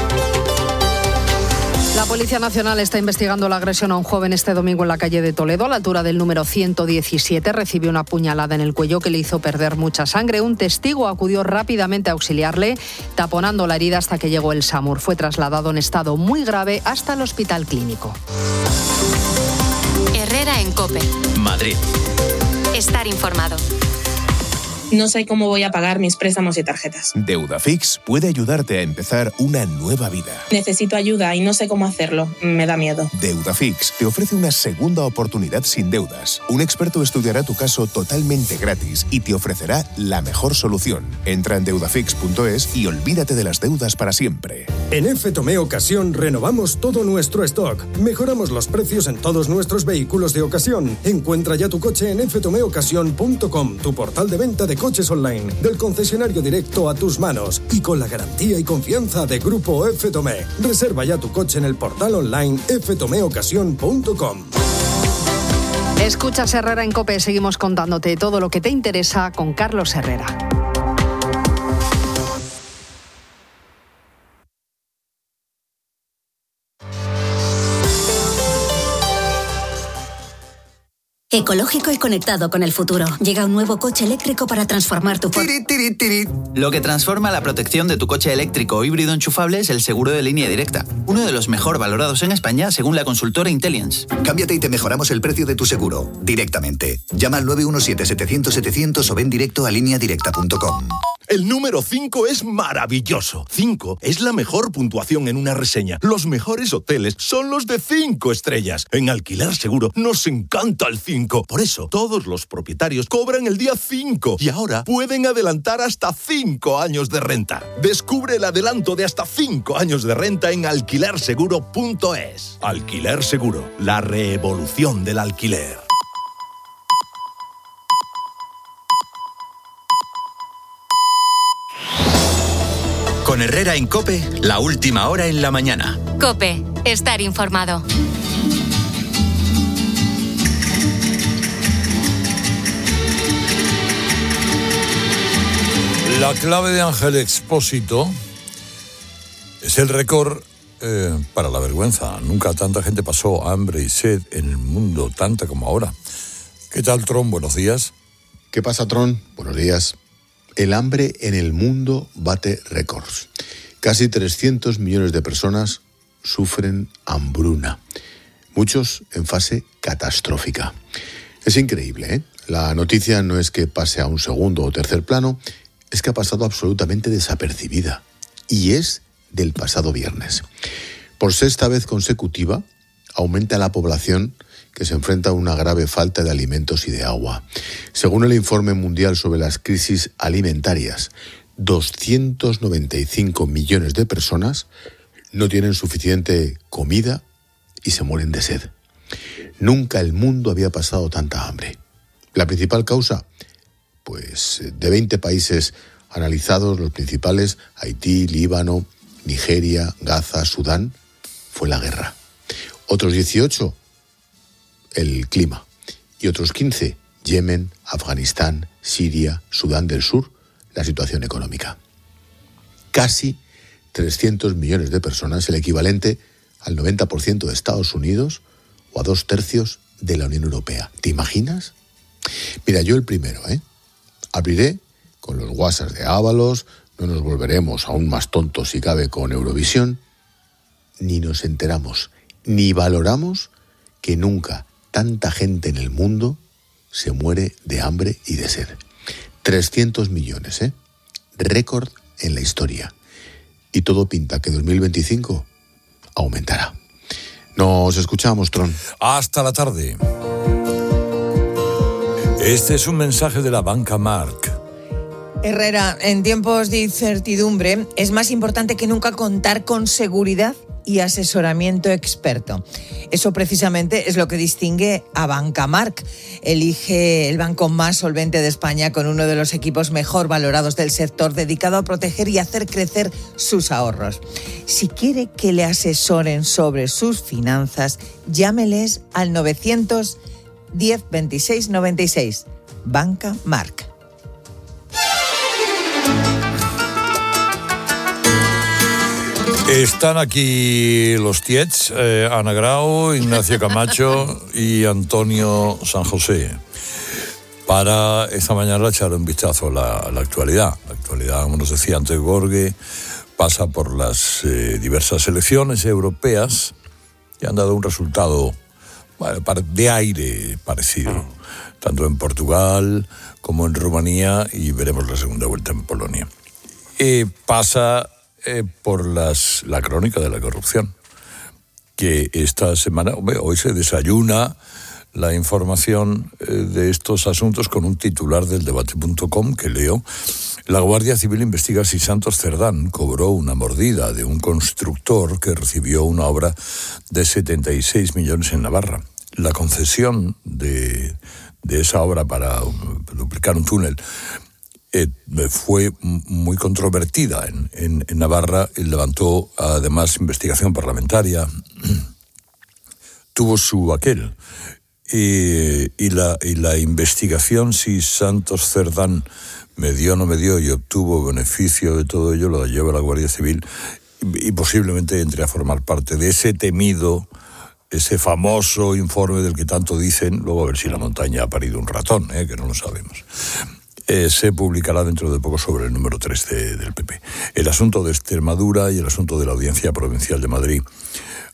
La Policía Nacional está investigando la agresión a un joven este domingo en la calle de Toledo, a la altura del número 117. Recibió una puñalada en el cuello que le hizo perder mucha sangre. Un testigo acudió rápidamente a auxiliarle, taponando la herida hasta que llegó el SAMUR. Fue trasladado en estado muy grave hasta el Hospital Clínico. Herrera en COPE. Madrid. Estar informado. No sé cómo voy a pagar mis préstamos y tarjetas. Deudafix puede ayudarte a empezar una nueva vida. Necesito ayuda y no sé cómo hacerlo. Me da miedo. Deudafix te ofrece una segunda oportunidad sin deudas. Un experto estudiará tu caso totalmente gratis y te ofrecerá la mejor solución. Entra en deudafix.es y olvídate de las deudas para siempre. En F Tomé Ocasión renovamos todo nuestro stock. Mejoramos los precios en todos nuestros vehículos de ocasión. Encuentra ya tu coche en ftomeocasión.com, tu portal de venta de coches online, del concesionario directo a tus manos y con la garantía y confianza de Grupo F Tomé. Reserva ya tu coche en el portal online ftomeocasión.com. Escuchas Herrera en COPE, seguimos contándote todo lo que te interesa con Carlos Herrera. Ecológico y conectado con el futuro. Llega un nuevo coche eléctrico para transformar tu... Lo que transforma la protección de tu coche eléctrico o híbrido enchufable es el seguro de línea directa. Uno de los mejor valorados en España según la consultora Intellience. Cámbiate y te mejoramos el precio de tu seguro. Directamente. Llama al 917-700-700 o ven directo a lineadirecta.com. El número 5 es maravilloso. 5 es la mejor puntuación en una reseña. Los mejores hoteles son los de 5 estrellas. En Alquiler Seguro nos encanta el 5. Por eso, todos los propietarios cobran el día 5 y ahora pueden adelantar hasta 5 años de renta. Descubre el adelanto de hasta 5 años de renta en alquilerseguro.es. Alquiler Seguro, la revolución del alquiler. Con Herrera en COPE, la última hora en la mañana. COPE, estar informado. La clave de Ángel Expósito es el récord para la vergüenza. Nunca tanta gente pasó hambre y sed en el mundo, tanta como ahora. ¿Qué tal, Tron? Buenos días. ¿Qué pasa, Tron? Buenos días. El hambre en el mundo bate récords. Casi 300 millones de personas sufren hambruna, muchos en fase catastrófica. Es increíble, ¿eh? La noticia no es que pase a un segundo o tercer plano, es que ha pasado absolutamente desapercibida. Y es del pasado viernes. Por sexta vez consecutiva, aumenta la población que se enfrenta a una grave falta de alimentos y de agua. Según el Informe Mundial sobre las Crisis Alimentarias, 295 millones de personas no tienen suficiente comida y se mueren de sed. Nunca el mundo había pasado tanta hambre. La principal causa, pues de 20 países analizados, los principales, Haití, Líbano, Nigeria, Gaza, Sudán, fue la guerra. Otros 18, el clima. Y otros 15, Yemen, Afganistán, Siria, Sudán del Sur, la situación económica. Casi 300 millones de personas, el equivalente al 90% de Estados Unidos o a 2/3 de la Unión Europea. ¿Te imaginas? Mira, yo el primero, abriré con los WhatsApp de Ábalos, no nos volveremos aún más tontos si cabe con Eurovisión, ni nos enteramos, ni valoramos que nunca tanta gente en el mundo se muere de hambre y de sed. 300 millones, récord en la historia. Y todo pinta que 2025 aumentará. Nos escuchamos, Tron. Hasta la tarde. Este es un mensaje de la banca Marc. Herrera, en tiempos de incertidumbre es más importante que nunca contar con seguridad y asesoramiento experto. Eso precisamente es lo que distingue a Banca Marc. Elige el banco más solvente de España con uno de los equipos mejor valorados del sector, dedicado a proteger y hacer crecer sus ahorros. Si quiere que le asesoren sobre sus finanzas, llámeles al 910 26 96. Banca Marc. Están aquí los Tiets, Ana Grau, Ignacio Camacho y Antonio San José, para esta mañana echar un vistazo a la actualidad. La actualidad, como nos decía antes Gorge, pasa por las diversas elecciones europeas que han dado un resultado de aire parecido, tanto en Portugal como en Rumanía, y veremos la segunda vuelta en Polonia. Pasa por la crónica de la corrupción, que esta semana, hoy se desayuna la información de estos asuntos con un titular del debate.com que leo. La Guardia Civil investiga si Santos Cerdán cobró una mordida de un constructor que recibió una obra de 76 millones en Navarra. La concesión de esa obra para duplicar un túnel fue muy controvertida en Navarra y levantó además investigación parlamentaria. Tuvo su aquel. Y la investigación si Santos Cerdán me dio o no me dio y obtuvo beneficio de todo ello, lo lleva la Guardia Civil y posiblemente entre a formar parte de ese temido, ese famoso informe del que tanto dicen. Luego a ver si la montaña ha parido un ratón, que no lo sabemos. Se publicará dentro de poco sobre el número 3 del PP. El asunto de Extremadura y el asunto de la Audiencia Provincial de Madrid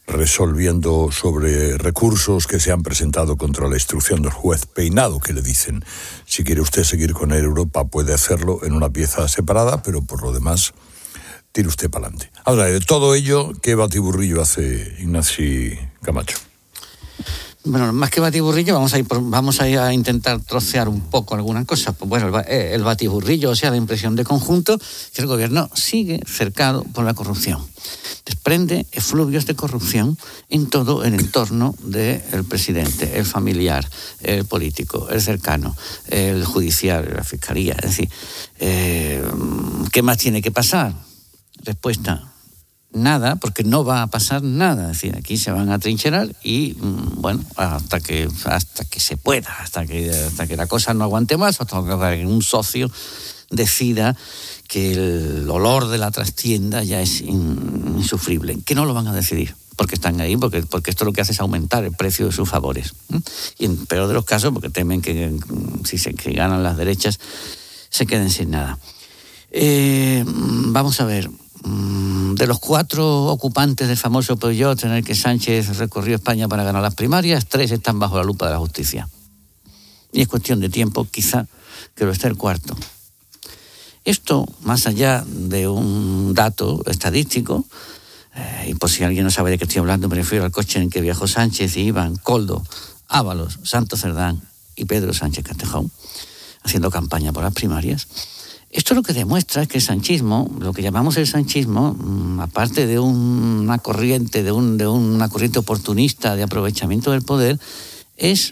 resolviendo sobre recursos que se han presentado contra la instrucción del juez Peinado, que le dicen, si quiere usted seguir con Europa puede hacerlo en una pieza separada, pero por lo demás, tire usted para adelante. Ahora, de todo ello, ¿qué batiburrillo hace Ignacio Camacho? Bueno, más que batiburrillo, vamos a ir a intentar trocear un poco alguna cosa. Pues bueno, el batiburrillo, o sea, la impresión de conjunto, que el gobierno sigue cercado por la corrupción. Desprende efluvios de corrupción en todo el entorno del presidente, el familiar, el político, el cercano, el judicial, la fiscalía. Es decir, ¿qué más tiene que pasar? Respuesta: nada, porque no va a pasar nada. Es decir, aquí se van a trincherar y, bueno, hasta que se pueda, hasta que la cosa no aguante más, hasta que un socio decida que el olor de la trastienda ya es insufrible, que no lo van a decidir, porque están ahí, porque esto lo que hace es aumentar el precio de sus favores. Y en peor de los casos, porque temen que que ganan las derechas, se queden sin nada. Vamos a ver. De los 4 ocupantes del famoso Peugeot en el que Sánchez recorrió España para ganar las primarias, 3 están bajo la lupa de la justicia. Y es cuestión de tiempo, quizá, que lo esté el cuarto. Esto, más allá de un dato estadístico, y por si alguien no sabe de qué estoy hablando, me refiero al coche en que viajó Sánchez y iban Koldo, Ábalos, Santos Cerdán y Pedro Sánchez Castejón, haciendo campaña por las primarias. Esto lo que demuestra es que el sanchismo, lo que llamamos el sanchismo, aparte de una corriente, de una corriente oportunista de aprovechamiento del poder, es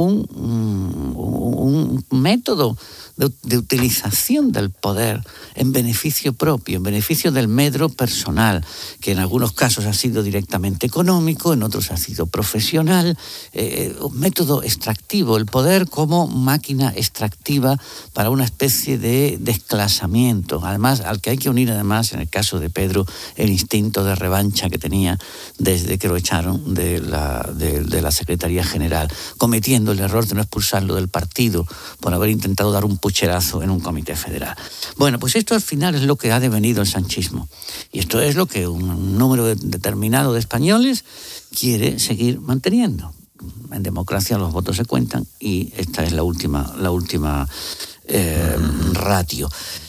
un método de utilización del poder en beneficio propio, en beneficio del medro personal, que en algunos casos ha sido directamente económico, en otros ha sido profesional, un método extractivo, el poder como máquina extractiva para una especie de desclasamiento, además al que hay que unir además, en el caso de Pedro, el instinto de revancha que tenía desde que lo echaron de la Secretaría General, cometiendo el error de no expulsarlo del partido por haber intentado dar un pucherazo en un comité federal. Bueno, pues esto al final es lo que ha devenido el sanchismo. Y esto es lo que un número determinado de españoles quiere seguir manteniendo. En democracia los votos se cuentan y esta es la última ratio.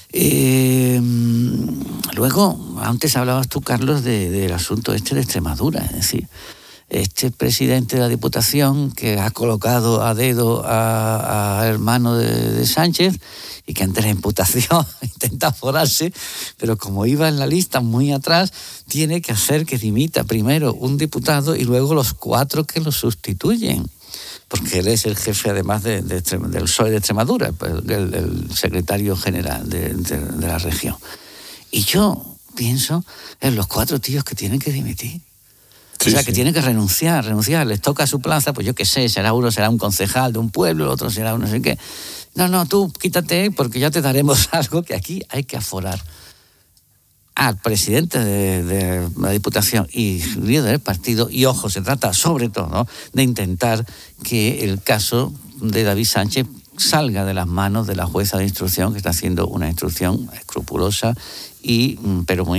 Luego, antes hablabas tú, Carlos, del asunto de Extremadura, es decir, este presidente de la Diputación que ha colocado a dedo a hermano de Sánchez y que ante la imputación intenta forarse, pero como iba en la lista muy atrás, tiene que hacer que dimita primero un diputado y luego los 4 que lo sustituyen. Porque él es el jefe, además, del PSOE de Extremadura, el secretario general de la región. Y yo pienso en los 4 tíos que tienen que dimitir. Sí, o sea, que tienen que renunciar, les toca su plaza, pues yo qué sé, uno será un concejal de un pueblo, el otro será un no sé qué. No, tú quítate porque ya te daremos algo, que aquí hay que aforar al presidente de la Diputación y líder del partido. Y ojo, se trata sobre todo de intentar que el caso de David Sánchez salga de las manos de la jueza de instrucción, que está haciendo una instrucción escrupulosa pero muy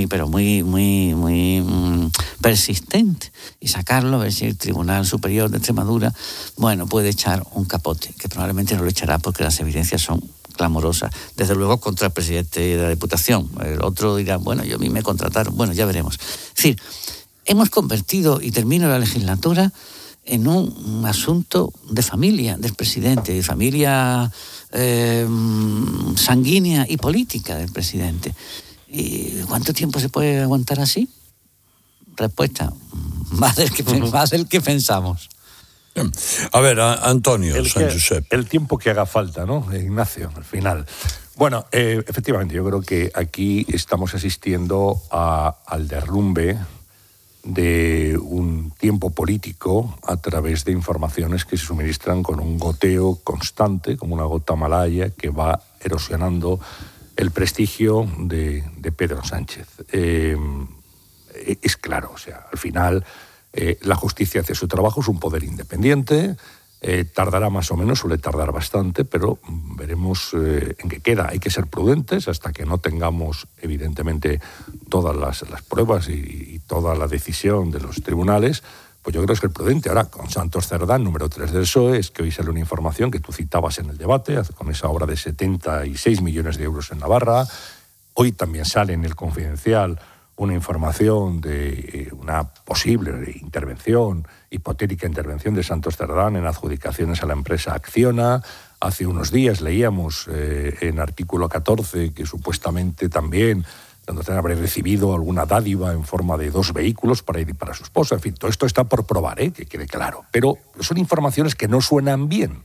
persistente, y sacarlo, a ver si el Tribunal Superior de Extremadura, bueno, puede echar un capote, que probablemente no lo echará porque las evidencias son clamorosas, desde luego contra el presidente de la Diputación. El otro dirá, bueno, a mí me contrataron, bueno, ya veremos. Es decir, hemos convertido, y termino la legislatura, en un asunto de familia del presidente, de familia sanguínea y política del presidente. ¿Y cuánto tiempo se puede aguantar así? Respuesta, más del que pensamos. A ver, Antonio San Josep. El tiempo que haga falta, ¿no, Ignacio? Al final. Bueno, efectivamente, yo creo que aquí estamos asistiendo al derrumbe de un tiempo político a través de informaciones que se suministran con un goteo constante, como una gota malaya que va erosionando el prestigio de Pedro Sánchez. Es claro, o sea, al final la justicia hace su trabajo, es un poder independiente, Tardará más o menos, suele tardar bastante, pero veremos en qué queda. Hay que ser prudentes hasta que no tengamos, evidentemente, todas las pruebas y toda la decisión de los tribunales. Pues yo creo que es el prudente. Ahora, con Santos Cerdán, número 3 del PSOE, es que hoy sale una información que tú citabas en el debate, con esa obra de 76 millones de euros en Navarra. Hoy también sale en el Confidencial una información de una posible intervención, hipotética intervención de Santos Cerdán en adjudicaciones a la empresa Acciona. Hace unos días leíamos en artículo 14 que supuestamente también Santos Cerdán habría recibido alguna dádiva en forma de 2 vehículos para ir para su esposa. En fin, todo esto está por probar, que quede claro. Pero son informaciones que no suenan bien.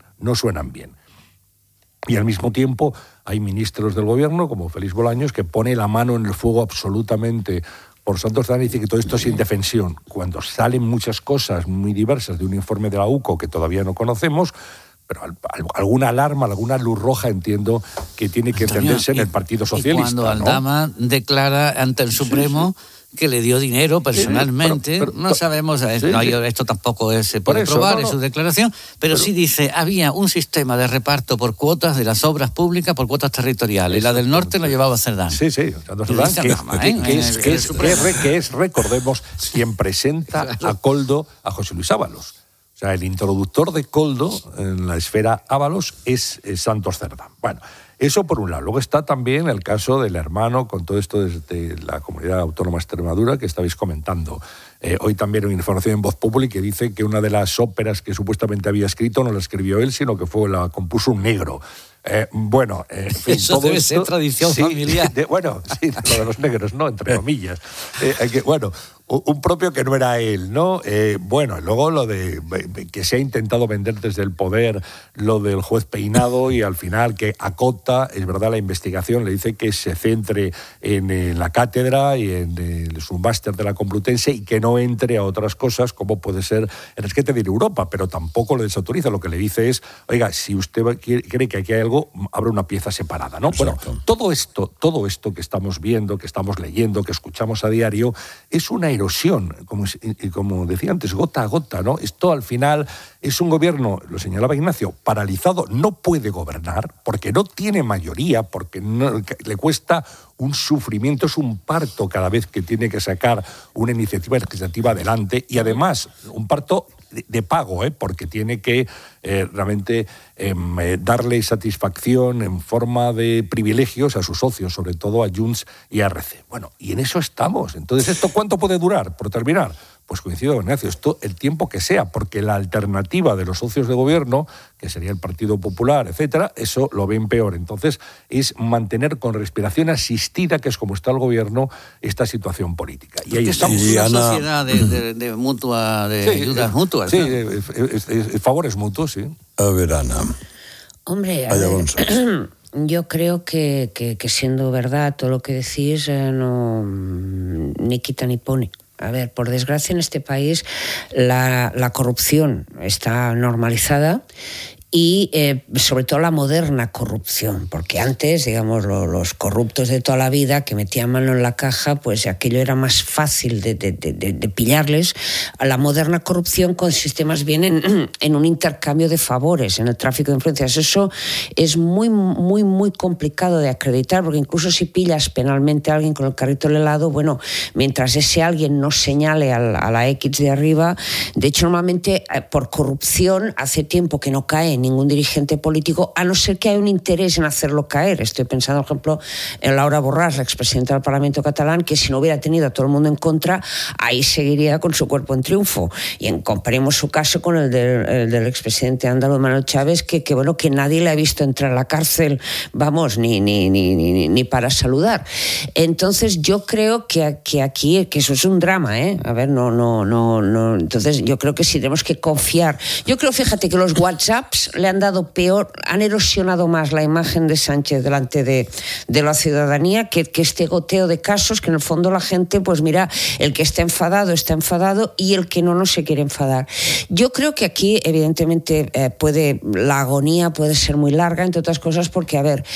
Y al mismo tiempo hay ministros del gobierno, como Félix Bolaños, que pone la mano en el fuego absolutamente por Santos Cerdán y dice que todo esto es indefensión. Cuando salen muchas cosas muy diversas de un informe de la UCO que todavía no conocemos, pero alguna alarma, alguna luz roja entiendo que tiene que encenderse en el Partido Socialista. Y cuando Aldama declara ante el Supremo que le dio dinero personalmente, pero no sabemos, esto tampoco se puede probar en su declaración, pero sí dice, había un sistema de reparto por cuotas de las obras públicas, por cuotas territoriales, y la del norte lo llevaba Cerdán. Sí, que es, recordemos, quien presenta a Koldo, a José Luis Ábalos. O sea, el introductor de Koldo en la esfera Ábalos es Santos Cerdán. Bueno, eso por un lado. Luego está también el caso del hermano, con todo esto desde la Comunidad Autónoma de Extremadura que estabais comentando. Hoy también hay una información en Voz Populi que dice que una de las óperas que supuestamente había escrito no la escribió él, sino que la compuso un negro. Bueno, en fin, eso debe ser tradición familiar. Lo de los negros, ¿no? Entre comillas. Un propio que no era él, ¿no? Luego lo de que se ha intentado vender desde el poder lo del juez Peinado y al final que acota, es verdad, la investigación le dice que se centre en la cátedra y en el submáster de la Complutense y que no entre a otras cosas como puede ser el rescate de Europa, pero tampoco lo desautoriza. Lo que le dice es, oiga, si usted cree que aquí hay algo, abra una pieza separada, ¿no? Exacto. Bueno, todo esto que estamos viendo, que estamos leyendo, que escuchamos a diario, es una erosión, como decía antes, gota a gota, ¿no? Esto al final es un gobierno, lo señalaba Ignacio, paralizado, no puede gobernar porque no tiene mayoría, porque le cuesta un sufrimiento, es un parto cada vez que tiene que sacar una iniciativa legislativa adelante y además un parto de pago, porque tiene que realmente darle satisfacción en forma de privilegios a sus socios, sobre todo a Junts y a RC. Bueno, y en eso estamos. Entonces, ¿esto cuánto puede durar? Por terminar, pues coincido con Ignacio, esto el tiempo que sea, porque la alternativa de los socios de gobierno, que sería el Partido Popular, etcétera, eso lo ven peor. Entonces, es mantener con respiración asistida, que es como está el gobierno, esta situación política. Y ahí estamos. Y una sociedad de mutua, de ayudas mutuas. Sí, favores mutuos, sí. A ver, Ana. Hombre, yo creo que siendo verdad todo lo que decís, no ni quita ni pone. A ver, por desgracia en este país la corrupción está normalizada y sobre todo la moderna corrupción, porque antes, digamos, los corruptos de toda la vida que metían mano en la caja, pues aquello era más fácil de pillarles. La moderna corrupción consiste más bien en un intercambio de favores, en el tráfico de influencias. Eso es muy, muy, muy complicado de acreditar, porque incluso si pillas penalmente a alguien con el carrito del helado, bueno, mientras ese alguien no señale a la X de arriba, de hecho normalmente por corrupción hace tiempo que no cae ningún dirigente político, a no ser que haya un interés en hacerlo caer. Estoy pensando, por ejemplo, en Laura Borràs, la expresidenta del Parlamento catalán, que si no hubiera tenido a todo el mundo en contra, ahí seguiría con su cuerpo en triunfo. Y comparemos su caso con el del expresidente andaluz Manuel Chávez, que nadie le ha visto entrar a la cárcel, vamos, ni para saludar. Entonces yo creo que aquí, que eso es un drama, A ver, no. Entonces yo creo que sí tenemos que confiar. Yo creo, fíjate, que los WhatsApps le han dado peor, han erosionado más la imagen de Sánchez delante de la ciudadanía que este goteo de casos, que en el fondo la gente, pues mira, el que está enfadado y el que no se quiere enfadar. Yo creo que aquí, evidentemente, la agonía puede ser muy larga, entre otras cosas, porque, a ver,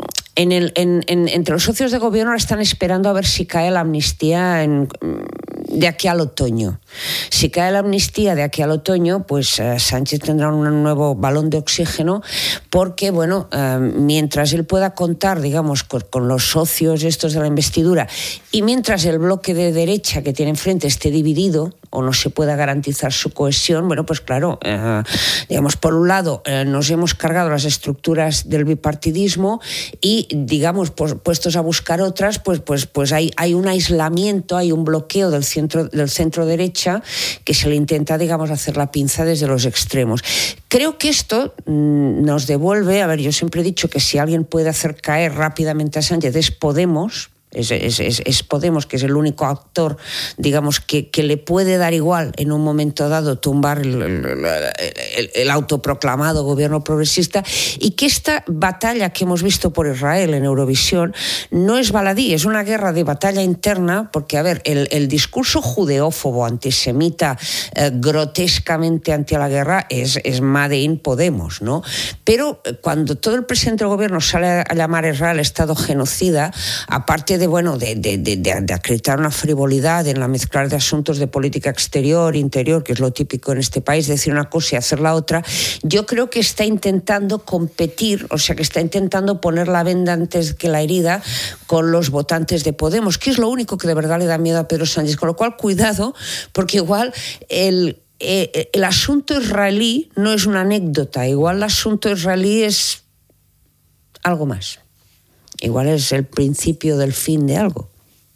entre los socios de gobierno están esperando a ver si cae la amnistía de aquí al otoño. Si cae la amnistía de aquí al otoño, pues Sánchez tendrá un nuevo balón de oxígeno, porque, bueno, mientras él pueda contar, digamos, con los socios estos de la investidura, y mientras el bloque de derecha que tiene enfrente esté dividido o no se pueda garantizar su cohesión, bueno, pues claro, digamos, por un lado nos hemos cargado las estructuras del bipartidismo y, digamos, puestos a buscar otras, pues hay un aislamiento, hay un bloqueo del centro derecha que se le intenta, digamos, hacer la pinza desde los extremos. Creo que esto nos devuelve, a ver, yo siempre he dicho que si alguien puede hacer caer rápidamente a Sánchez es Podemos. Es Podemos, que es el único actor, digamos, que le puede dar igual en un momento dado tumbar el autoproclamado gobierno progresista, y que esta batalla que hemos visto por Israel en Eurovisión no es baladí, es una guerra de batalla interna, porque, a ver, el discurso judeófobo, antisemita, grotescamente anti la guerra es made in Podemos, ¿no? Pero cuando todo el presidente del gobierno sale a llamar a Israel Estado genocida, aparte de acreditar una frivolidad en la mezclar de asuntos de política exterior, interior, que es lo típico en este país, decir una cosa y hacer la otra, yo creo que está intentando competir, o sea, que está intentando poner la venda antes que la herida con los votantes de Podemos, que es lo único que de verdad le da miedo a Pedro Sánchez, con lo cual cuidado, porque igual el asunto israelí no es una anécdota, igual el asunto israelí es algo más. Igual es el principio del fin de algo.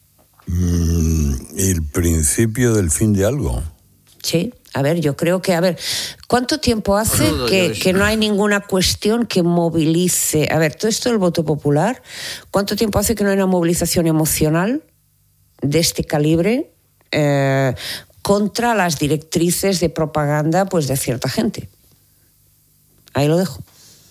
¿El principio del fin de algo? Sí, a ver, yo creo que, ¿cuánto tiempo hace que no hay ninguna cuestión que movilice? A ver, todo esto del voto popular, ¿cuánto tiempo hace que no hay una movilización emocional de este calibre contra las directrices de propaganda, pues, de cierta gente? Ahí lo dejo.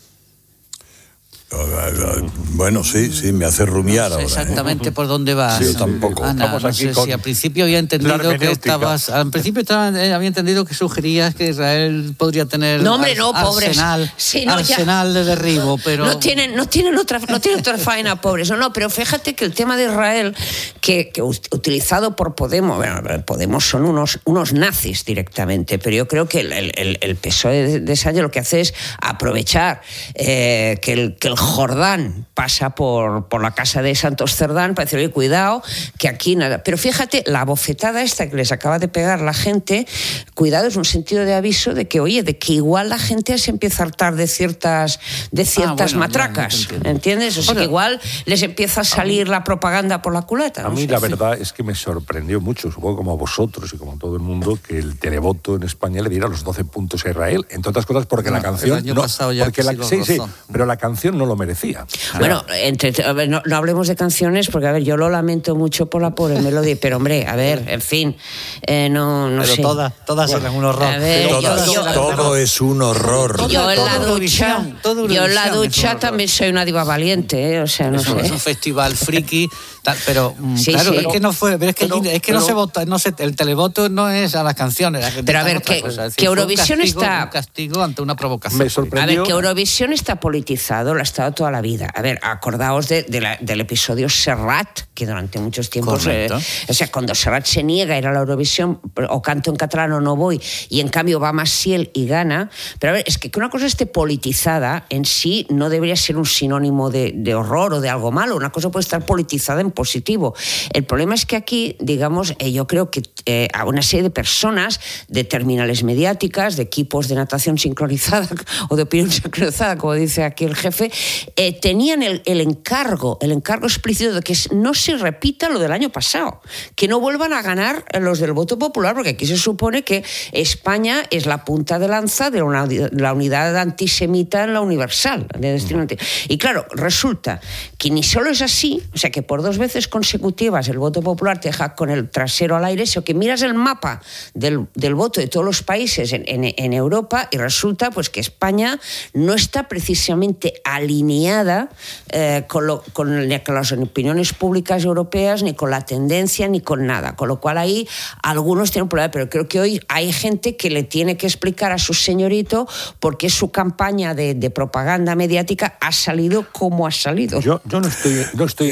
Bueno, sí, me hace rumiar ahora. Exactamente por dónde vas. Sí, yo tampoco. Ana, no sé si al principio había entendido que estabas. Al principio había entendido que sugerías que Israel podría tener arsenal de derribo, pero no tienen otra faena, pobres. No, pero fíjate que el tema de Israel, que utilizado por Podemos, bueno, Podemos son unos nazis directamente, pero yo creo que el PSOE de Sánchez lo que hace es aprovechar que el Jordán pasa por la casa de Santos Cerdán para decirle, cuidado, que aquí nada. Pero fíjate, la bofetada esta que les acaba de pegar la gente, cuidado, es un sentido de aviso de que, oye, de que igual la gente se empieza a hartar de ciertas matracas, ya, ¿entiendes? O sea, que igual les empieza a salir la propaganda por la culata. A mí la verdad es que me sorprendió mucho, supongo como a vosotros y como a todo el mundo, que el televoto en España le diera los 12 puntos a Israel, entre otras cosas porque la canción... El año pasado ya pero la canción no lo merecía. Bueno, no hablemos de canciones porque, a ver, yo lo lamento mucho por la pobre Melody, pero hombre, a ver, en fin, no pero sé. Todas eran un horror. A ver, todo es un horror. Yo en la ducha también soy una diva valiente, o sea, no sé. Es un festival friki, pero sí, claro, sí. es que no fue, pero es que no se vota, el televoto no es a las canciones. Pero a ver, que Eurovisión está... Un castigo ante una provocación. Me sorprendió. A ver, que Eurovisión está politizado, lo ha estado toda la vida. A ver, acordaos del episodio Serrat, que durante muchos tiempos... o sea, cuando Serrat se niega a ir a la Eurovisión, o canto en catalán o no voy, y en cambio va Maciel y gana. Pero a ver, es que una cosa esté politizada en sí no debería ser un sinónimo de horror o de algo malo. Una cosa puede estar politizada en positivo. El problema es que aquí, digamos, yo creo que a una serie de personas, de terminales mediáticas, de equipos de natación sincronizada o de opinión sincronizada, como dice aquí el jefe, tenían el encargo explícito de que no se repita lo del año pasado, que no vuelvan a ganar los del voto popular, porque aquí se supone que España es la punta de lanza de la unidad antisemita en la universal. Y claro, resulta que ni solo es así, o sea, que por 2 veces consecutivas el voto popular te deja con el trasero al aire, sino que miras el mapa del voto de todos los países en Europa y resulta pues que España no está precisamente aliada alineada con las opiniones públicas europeas, ni con la tendencia, ni con nada. Con lo cual ahí algunos tienen un problema, pero creo que hoy hay gente que le tiene que explicar a su señorito por qué su campaña de propaganda mediática ha salido como ha salido. Yo no estoy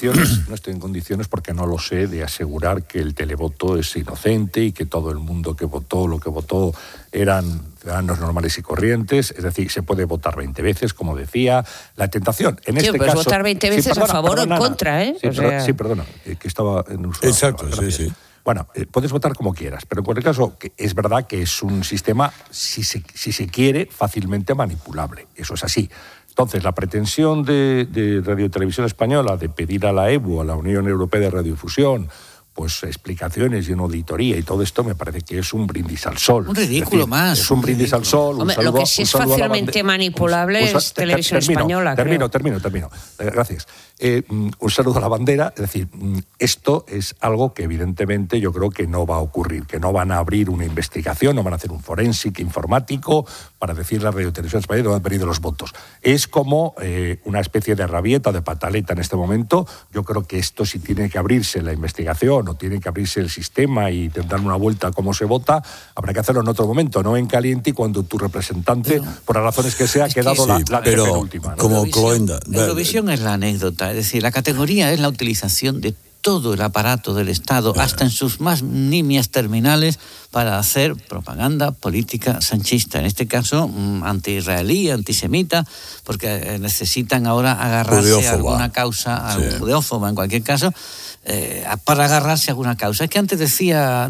en condiciones porque no lo sé, de asegurar que el televoto es inocente y que todo el mundo que votó lo que votó eran ciudadanos normales y corrientes. Es decir, se puede votar 20 veces, como decía. La tentación, en este caso... votar 20 veces a favor o en contra, ¿eh? Sí, perdona, que estaba en uso. Exacto, sí. Bueno, puedes votar como quieras, pero en cualquier caso es verdad que es un sistema, si se quiere, fácilmente manipulable. Eso es así. Entonces, la pretensión de Radio y Televisión Española de pedir a la EBU, a la Unión Europea de Radiodifusión, pues explicaciones y una auditoría y todo esto, me parece que es un brindis al sol. Un ridículo más. Es un brindis al sol. Hombre, lo que sí es fácilmente manipulable es Televisión Española. Termino. Gracias. Un saludo a la bandera. Es decir, esto es algo que evidentemente yo creo que no va a ocurrir, que no van a abrir una investigación, no van a hacer un forensic informático para decirle a Radio Televisión Española dónde han venido los votos. Es como una especie de rabieta, de pataleta en este momento. Yo creo que esto, si tiene que abrirse la investigación o tiene que abrirse el sistema y dar una vuelta a cómo se vota, habrá que hacerlo en otro momento, no en caliente y cuando tu representante, por las razones que sea, ha quedado la penúltima, ¿no? Como Cloenda. Eurovisión es la anécdota, es decir, la categoría es la utilización de todo el aparato del Estado, hasta en sus más nimias terminales, para hacer propaganda política sanchista, en este caso anti-israelí, antisemita, porque necesitan ahora agarrarse a alguna causa, judeófoba en cualquier caso, para agarrarse a alguna causa. Es que antes decía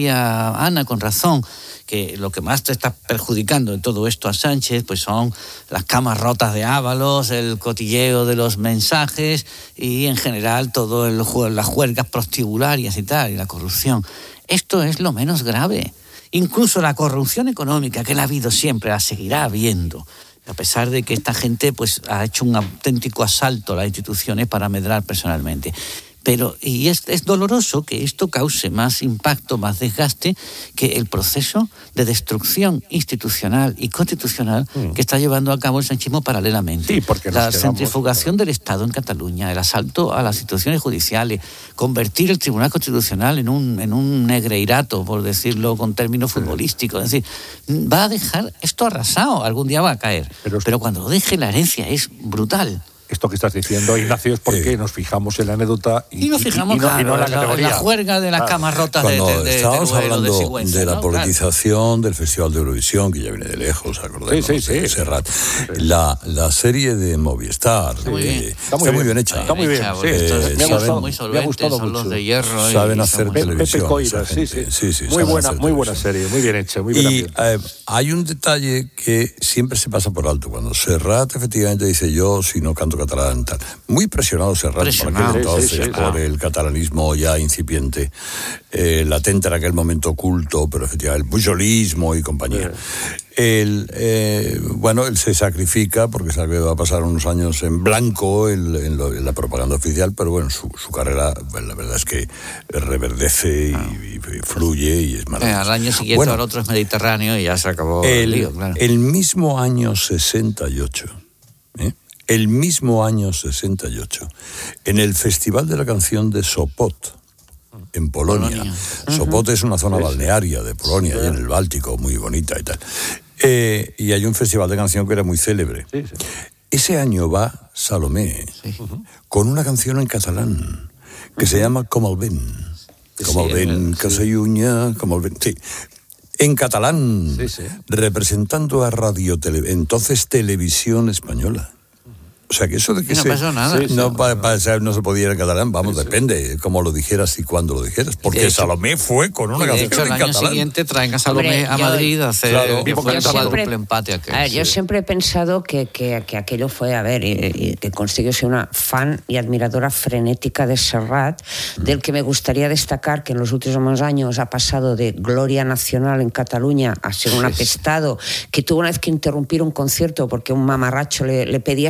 Ana con razón que lo que más te está perjudicando en todo esto a Sánchez pues son las camas rotas de Ábalos, el cotilleo de los mensajes y en general todo las juergas prostibularias y tal, y la corrupción. Esto es lo menos grave. Incluso la corrupción económica, que la ha habido siempre, la seguirá habiendo, a pesar de que esta gente pues ha hecho un auténtico asalto a las instituciones para amedrar personalmente. Pero, y es doloroso que esto cause más impacto, más desgaste que el proceso de destrucción institucional y constitucional que está llevando a cabo el sanchismo paralelamente. Sí, porque la centrifugación del Estado en Cataluña, el asalto a las instituciones judiciales, convertir el Tribunal Constitucional en un negreirato, por decirlo con términos futbolísticos. Es decir, va a dejar esto arrasado, algún día va a caer. Pero cuando lo deje, la herencia es brutal. Esto que estás diciendo, Ignacio, es porque nos fijamos en la anécdota y nos fijamos no en la categoría. La juerga de las camas rotas de estábamos hablando de Sigüenza, la ¿no? politización del Festival de Eurovisión, que ya viene de lejos, acordáis, sí. Serrat. La serie de Movistar está muy bien hecha. Está muy bien. Me ha gustado mucho. Los de hierro. Saben hacer televisión. Pepe Coira, sí. Muy buena serie, muy bien hecha, muy bien. Y hay un detalle que siempre se pasa por alto. Cuando Serrat efectivamente dice yo, si no canto catalán, tal. Muy presionado Serrat por aquel entonces, por el catalanismo ya incipiente, latente en aquel momento oculto, pero efectivamente el pujolismo y compañía. Él se sacrifica porque sabe que va a pasar unos años en blanco en la propaganda oficial, pero bueno, su carrera, la verdad es que reverdece y fluye y es maravilloso. Al año siguiente al otro es Mediterráneo y ya se acabó el lío, claro. El mismo año 68, el mismo año 68, en el Festival de la Canción de Sopot, en Polonia. Sopot es una zona balnearia de Polonia, allá en el Báltico, muy bonita y tal. Y hay un festival de canción que era muy célebre. Ese año va Salomé con una canción en catalán que se llama Com el vent. Com el vent que s'allunya, com el vent... Sí. En catalán, representando a entonces Televisión Española. O sea, que eso de que no pasó nada. No se podía ir en catalán, vamos, depende cómo lo dijeras y cuándo lo dijeras. Porque hecho, Salomé fue con una canción en catalán. El año siguiente traen a Salomé a Madrid a hacer doble empate. Yo siempre he pensado que aquello fue, y que consigo ser una fan y admiradora frenética de Serrat, del que me gustaría destacar que en los últimos años ha pasado de gloria nacional en Cataluña a ser un apestado, que tuvo una vez que interrumpir un concierto porque un mamarracho le pedía explicaciones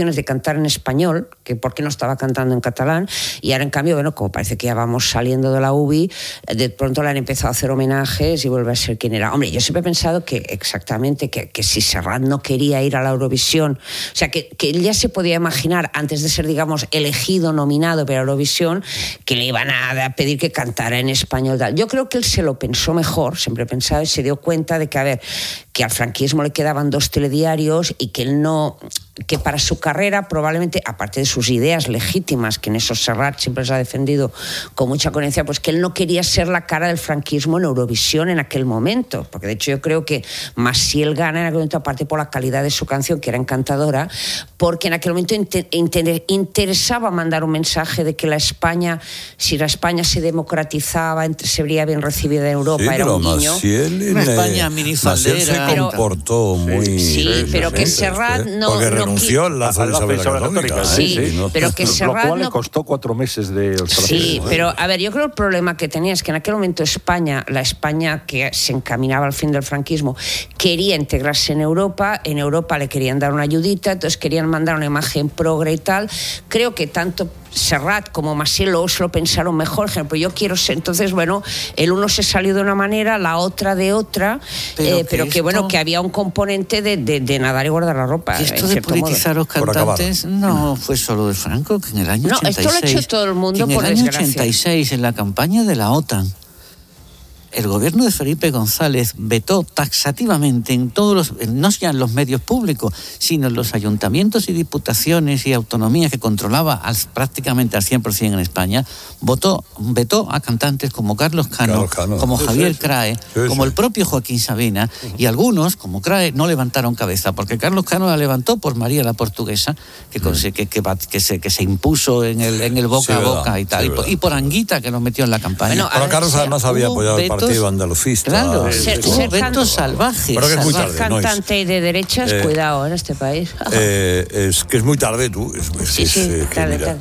opciones de cantar en español, que por qué no estaba cantando en catalán, y ahora en cambio, bueno, como parece que ya vamos saliendo de la UBI, de pronto le han empezado a hacer homenajes y vuelve a ser quien era. Hombre, yo siempre he pensado que exactamente que si Serrat no quería ir a la Eurovisión, o sea, que él ya se podía imaginar, antes de ser, digamos, elegido, nominado para Eurovisión, que le iban a pedir que cantara en español. Yo creo que él se lo pensó mejor, siempre he pensado, y se dio cuenta de que, a ver, que al franquismo le quedaban 2 telediarios y que él no, que para su carrera probablemente, aparte de sus ideas legítimas, que en eso Serrat siempre les ha defendido con mucha coherencia, pues que él no quería ser la cara del franquismo en Eurovisión en aquel momento, porque de hecho yo creo que Maciel gana en aquel momento, aparte por la calidad de su canción, que era encantadora, porque en aquel momento interesaba mandar un mensaje de que si la España se democratizaba, sería bien recibida en Europa, sí, era un guiño. Maciel, España minifaldera. Se comportó muy... Sí, pero que Serrat no... Porque renunció al lazo de Isabel la Católica. Sí, pero que Serrat lo cual le costó 4 meses de... Sí, pero a ver, yo creo que el problema que tenía es que en aquel momento la España que se encaminaba al fin del franquismo, quería integrarse en Europa le querían dar una ayudita, entonces querían mandar una imagen progre y tal. Creo que tanto Serrat como Maciel se lo pensaron mejor, ejemplo, yo quiero ser, entonces bueno, el uno se salió de una manera, la otra de otra, pero que bueno, que había un componente de nadar y guardar la ropa. Y esto de politizar los cantantes no fue solo de Franco, que en el año 86... No, esto lo ha hecho todo el mundo, por desgracia. En el año 86, en la campaña de la OTAN, el gobierno de Felipe González vetó taxativamente no ya en los medios públicos, sino en los ayuntamientos y diputaciones y autonomías que controlaba prácticamente al 100% en España, vetó a cantantes como Carlos Cano, como Javier Crae, como el propio Joaquín Sabina, y algunos, como Crae, no levantaron cabeza, porque Carlos Cano la levantó por María la Portuguesa, que se impuso en el boca a boca y tal, y por Anguita, que nos metió en la campaña. Pero Carlos además había apoyado el partido andalucista. Claro, ser salvaje. Pero que es muy tarde. Cantante de derechas, cuidado en este país. Es que es muy tarde, tú. Tarde.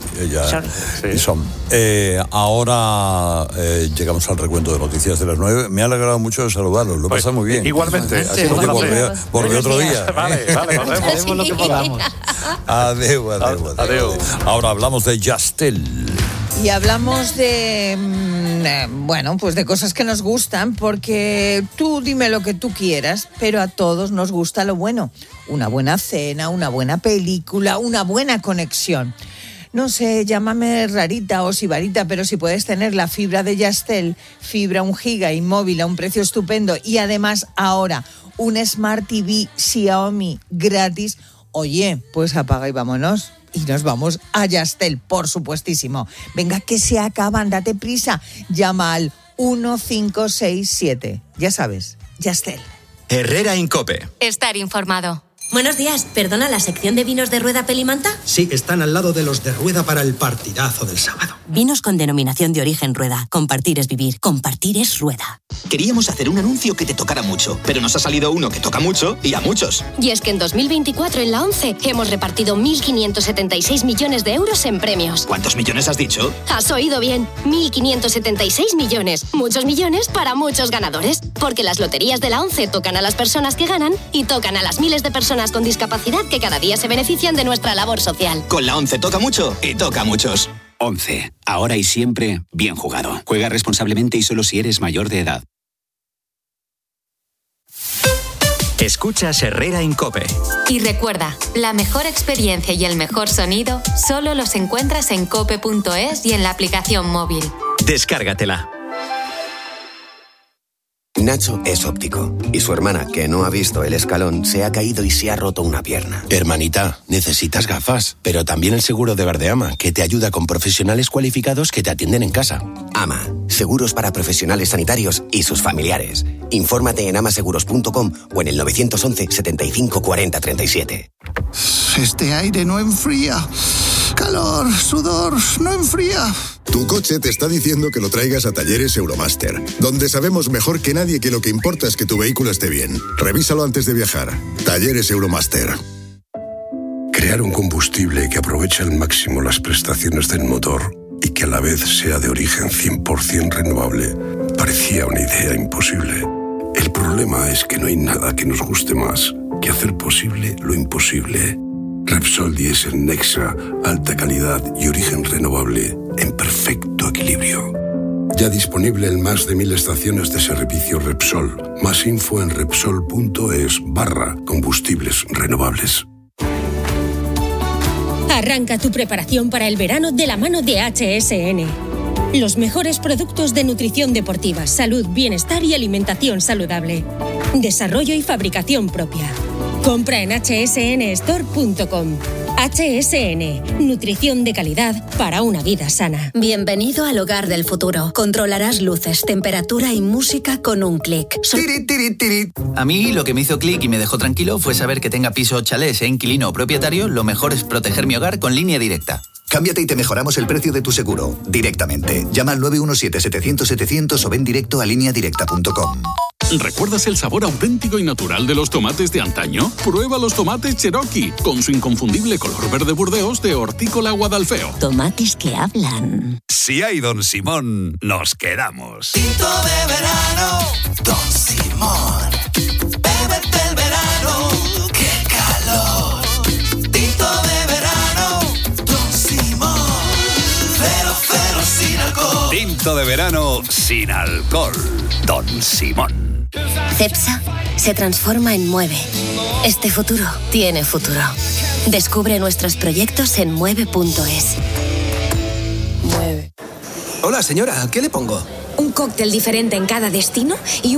Ahora llegamos al recuento de noticias de las 9. Me ha alegrado mucho saludarlos. Lo pasa muy bien. Igualmente. Volví otro día. Vale, haremos lo que podamos. Adeu. Ahora hablamos de Yastel. Y hablamos de, pues de cosas que nos gustan, porque tú dime lo que tú quieras, pero a todos nos gusta lo bueno. Una buena cena, una buena película, una buena conexión. No sé, llámame rarita o sibarita, pero si puedes tener la fibra de Yastel, fibra 1 giga inmóvil a un precio estupendo y además ahora un Smart TV Xiaomi gratis, oye, pues apaga y vámonos. Y nos vamos a Yastel, por supuestísimo. Venga, que se acaban, date prisa. Llama al 1567. Ya sabes, Yastel. Herrera Incope. Estar informado. Buenos días, ¿perdona la sección de vinos de Rueda Pelimanta? Sí, están al lado de los de Rueda para el partidazo del sábado. Vinos con denominación de origen Rueda. Compartir es vivir, compartir es Rueda. Queríamos hacer un anuncio que te tocara mucho, pero nos ha salido uno que toca mucho y a muchos. Y es que en 2024 en la ONCE hemos repartido 1.576 millones de euros en premios. ¿Cuántos millones has dicho? Has oído bien, 1.576 millones. Muchos millones para muchos ganadores. Porque las loterías de la ONCE tocan a las personas que ganan y tocan a las miles de personas con discapacidad que cada día se benefician de nuestra labor social. Con la ONCE toca mucho y toca a muchos. ONCE, ahora y siempre, bien jugado. Juega responsablemente y solo si eres mayor de edad. Escuchas Herrera Incope. Y recuerda, la mejor experiencia y el mejor sonido solo los encuentras en cope.es y en la aplicación móvil. Descárgatela. Nacho es óptico y su hermana, que no ha visto el escalón, se ha caído y se ha roto una pierna. Hermanita, necesitas gafas, pero también el seguro de Verdeama, que te ayuda con profesionales cualificados que te atienden en casa. AMA, seguros para profesionales sanitarios y sus familiares. Infórmate en amaseguros.com o en el 911 75 40 37. Este aire no enfría. Calor, sudor, no enfría. Tu coche te está diciendo que lo traigas a Talleres Euromaster, donde sabemos mejor que nadie que lo que importa es que tu vehículo esté bien. Revísalo antes de viajar. Talleres Euromaster. Crear un combustible que aproveche al máximo las prestaciones del motor y que a la vez sea de origen 100% renovable parecía una idea imposible. El problema es que no hay nada que nos guste más que hacer posible lo imposible. Repsol Diesel Nexa, alta calidad y origen renovable en perfecto equilibrio. Ya disponible en más de 1000 estaciones de servicio Repsol. Más info en Repsol.es/combustibles renovables. Arranca tu preparación para el verano de la mano de HSN. Los mejores productos de nutrición deportiva, salud, bienestar y alimentación saludable. Desarrollo y fabricación propia. Compra en hsnstore.com. HSN, nutrición de calidad para una vida sana. Bienvenido al hogar del futuro. Controlarás luces, temperatura y música con un clic. A mí lo que me hizo clic y me dejó tranquilo fue saber que tenga piso o chalet, sea inquilino o propietario, lo mejor es proteger mi hogar con Línea Directa. Cámbiate y te mejoramos el precio de tu seguro directamente. Llama al 917-700-700 o ven directo a lineadirecta.com. ¿Recuerdas el sabor auténtico y natural de los tomates de antaño? Prueba los tomates Cherokee, con su inconfundible color verde Burdeos de Hortícola Guadalfeo. Tomates que hablan. Si hay Don Simón, nos quedamos. Tinto de verano, Don Simón. Bébete el verano, qué calor. Tinto de verano, Don Simón. 0,0 sin alcohol. Tinto de verano sin alcohol. Don Simón. Cepsa se transforma en Mueve. Este futuro tiene futuro. Descubre nuestros proyectos en mueve.es. Mueve. Hola, señora, ¿qué le pongo? Un cóctel diferente en cada destino y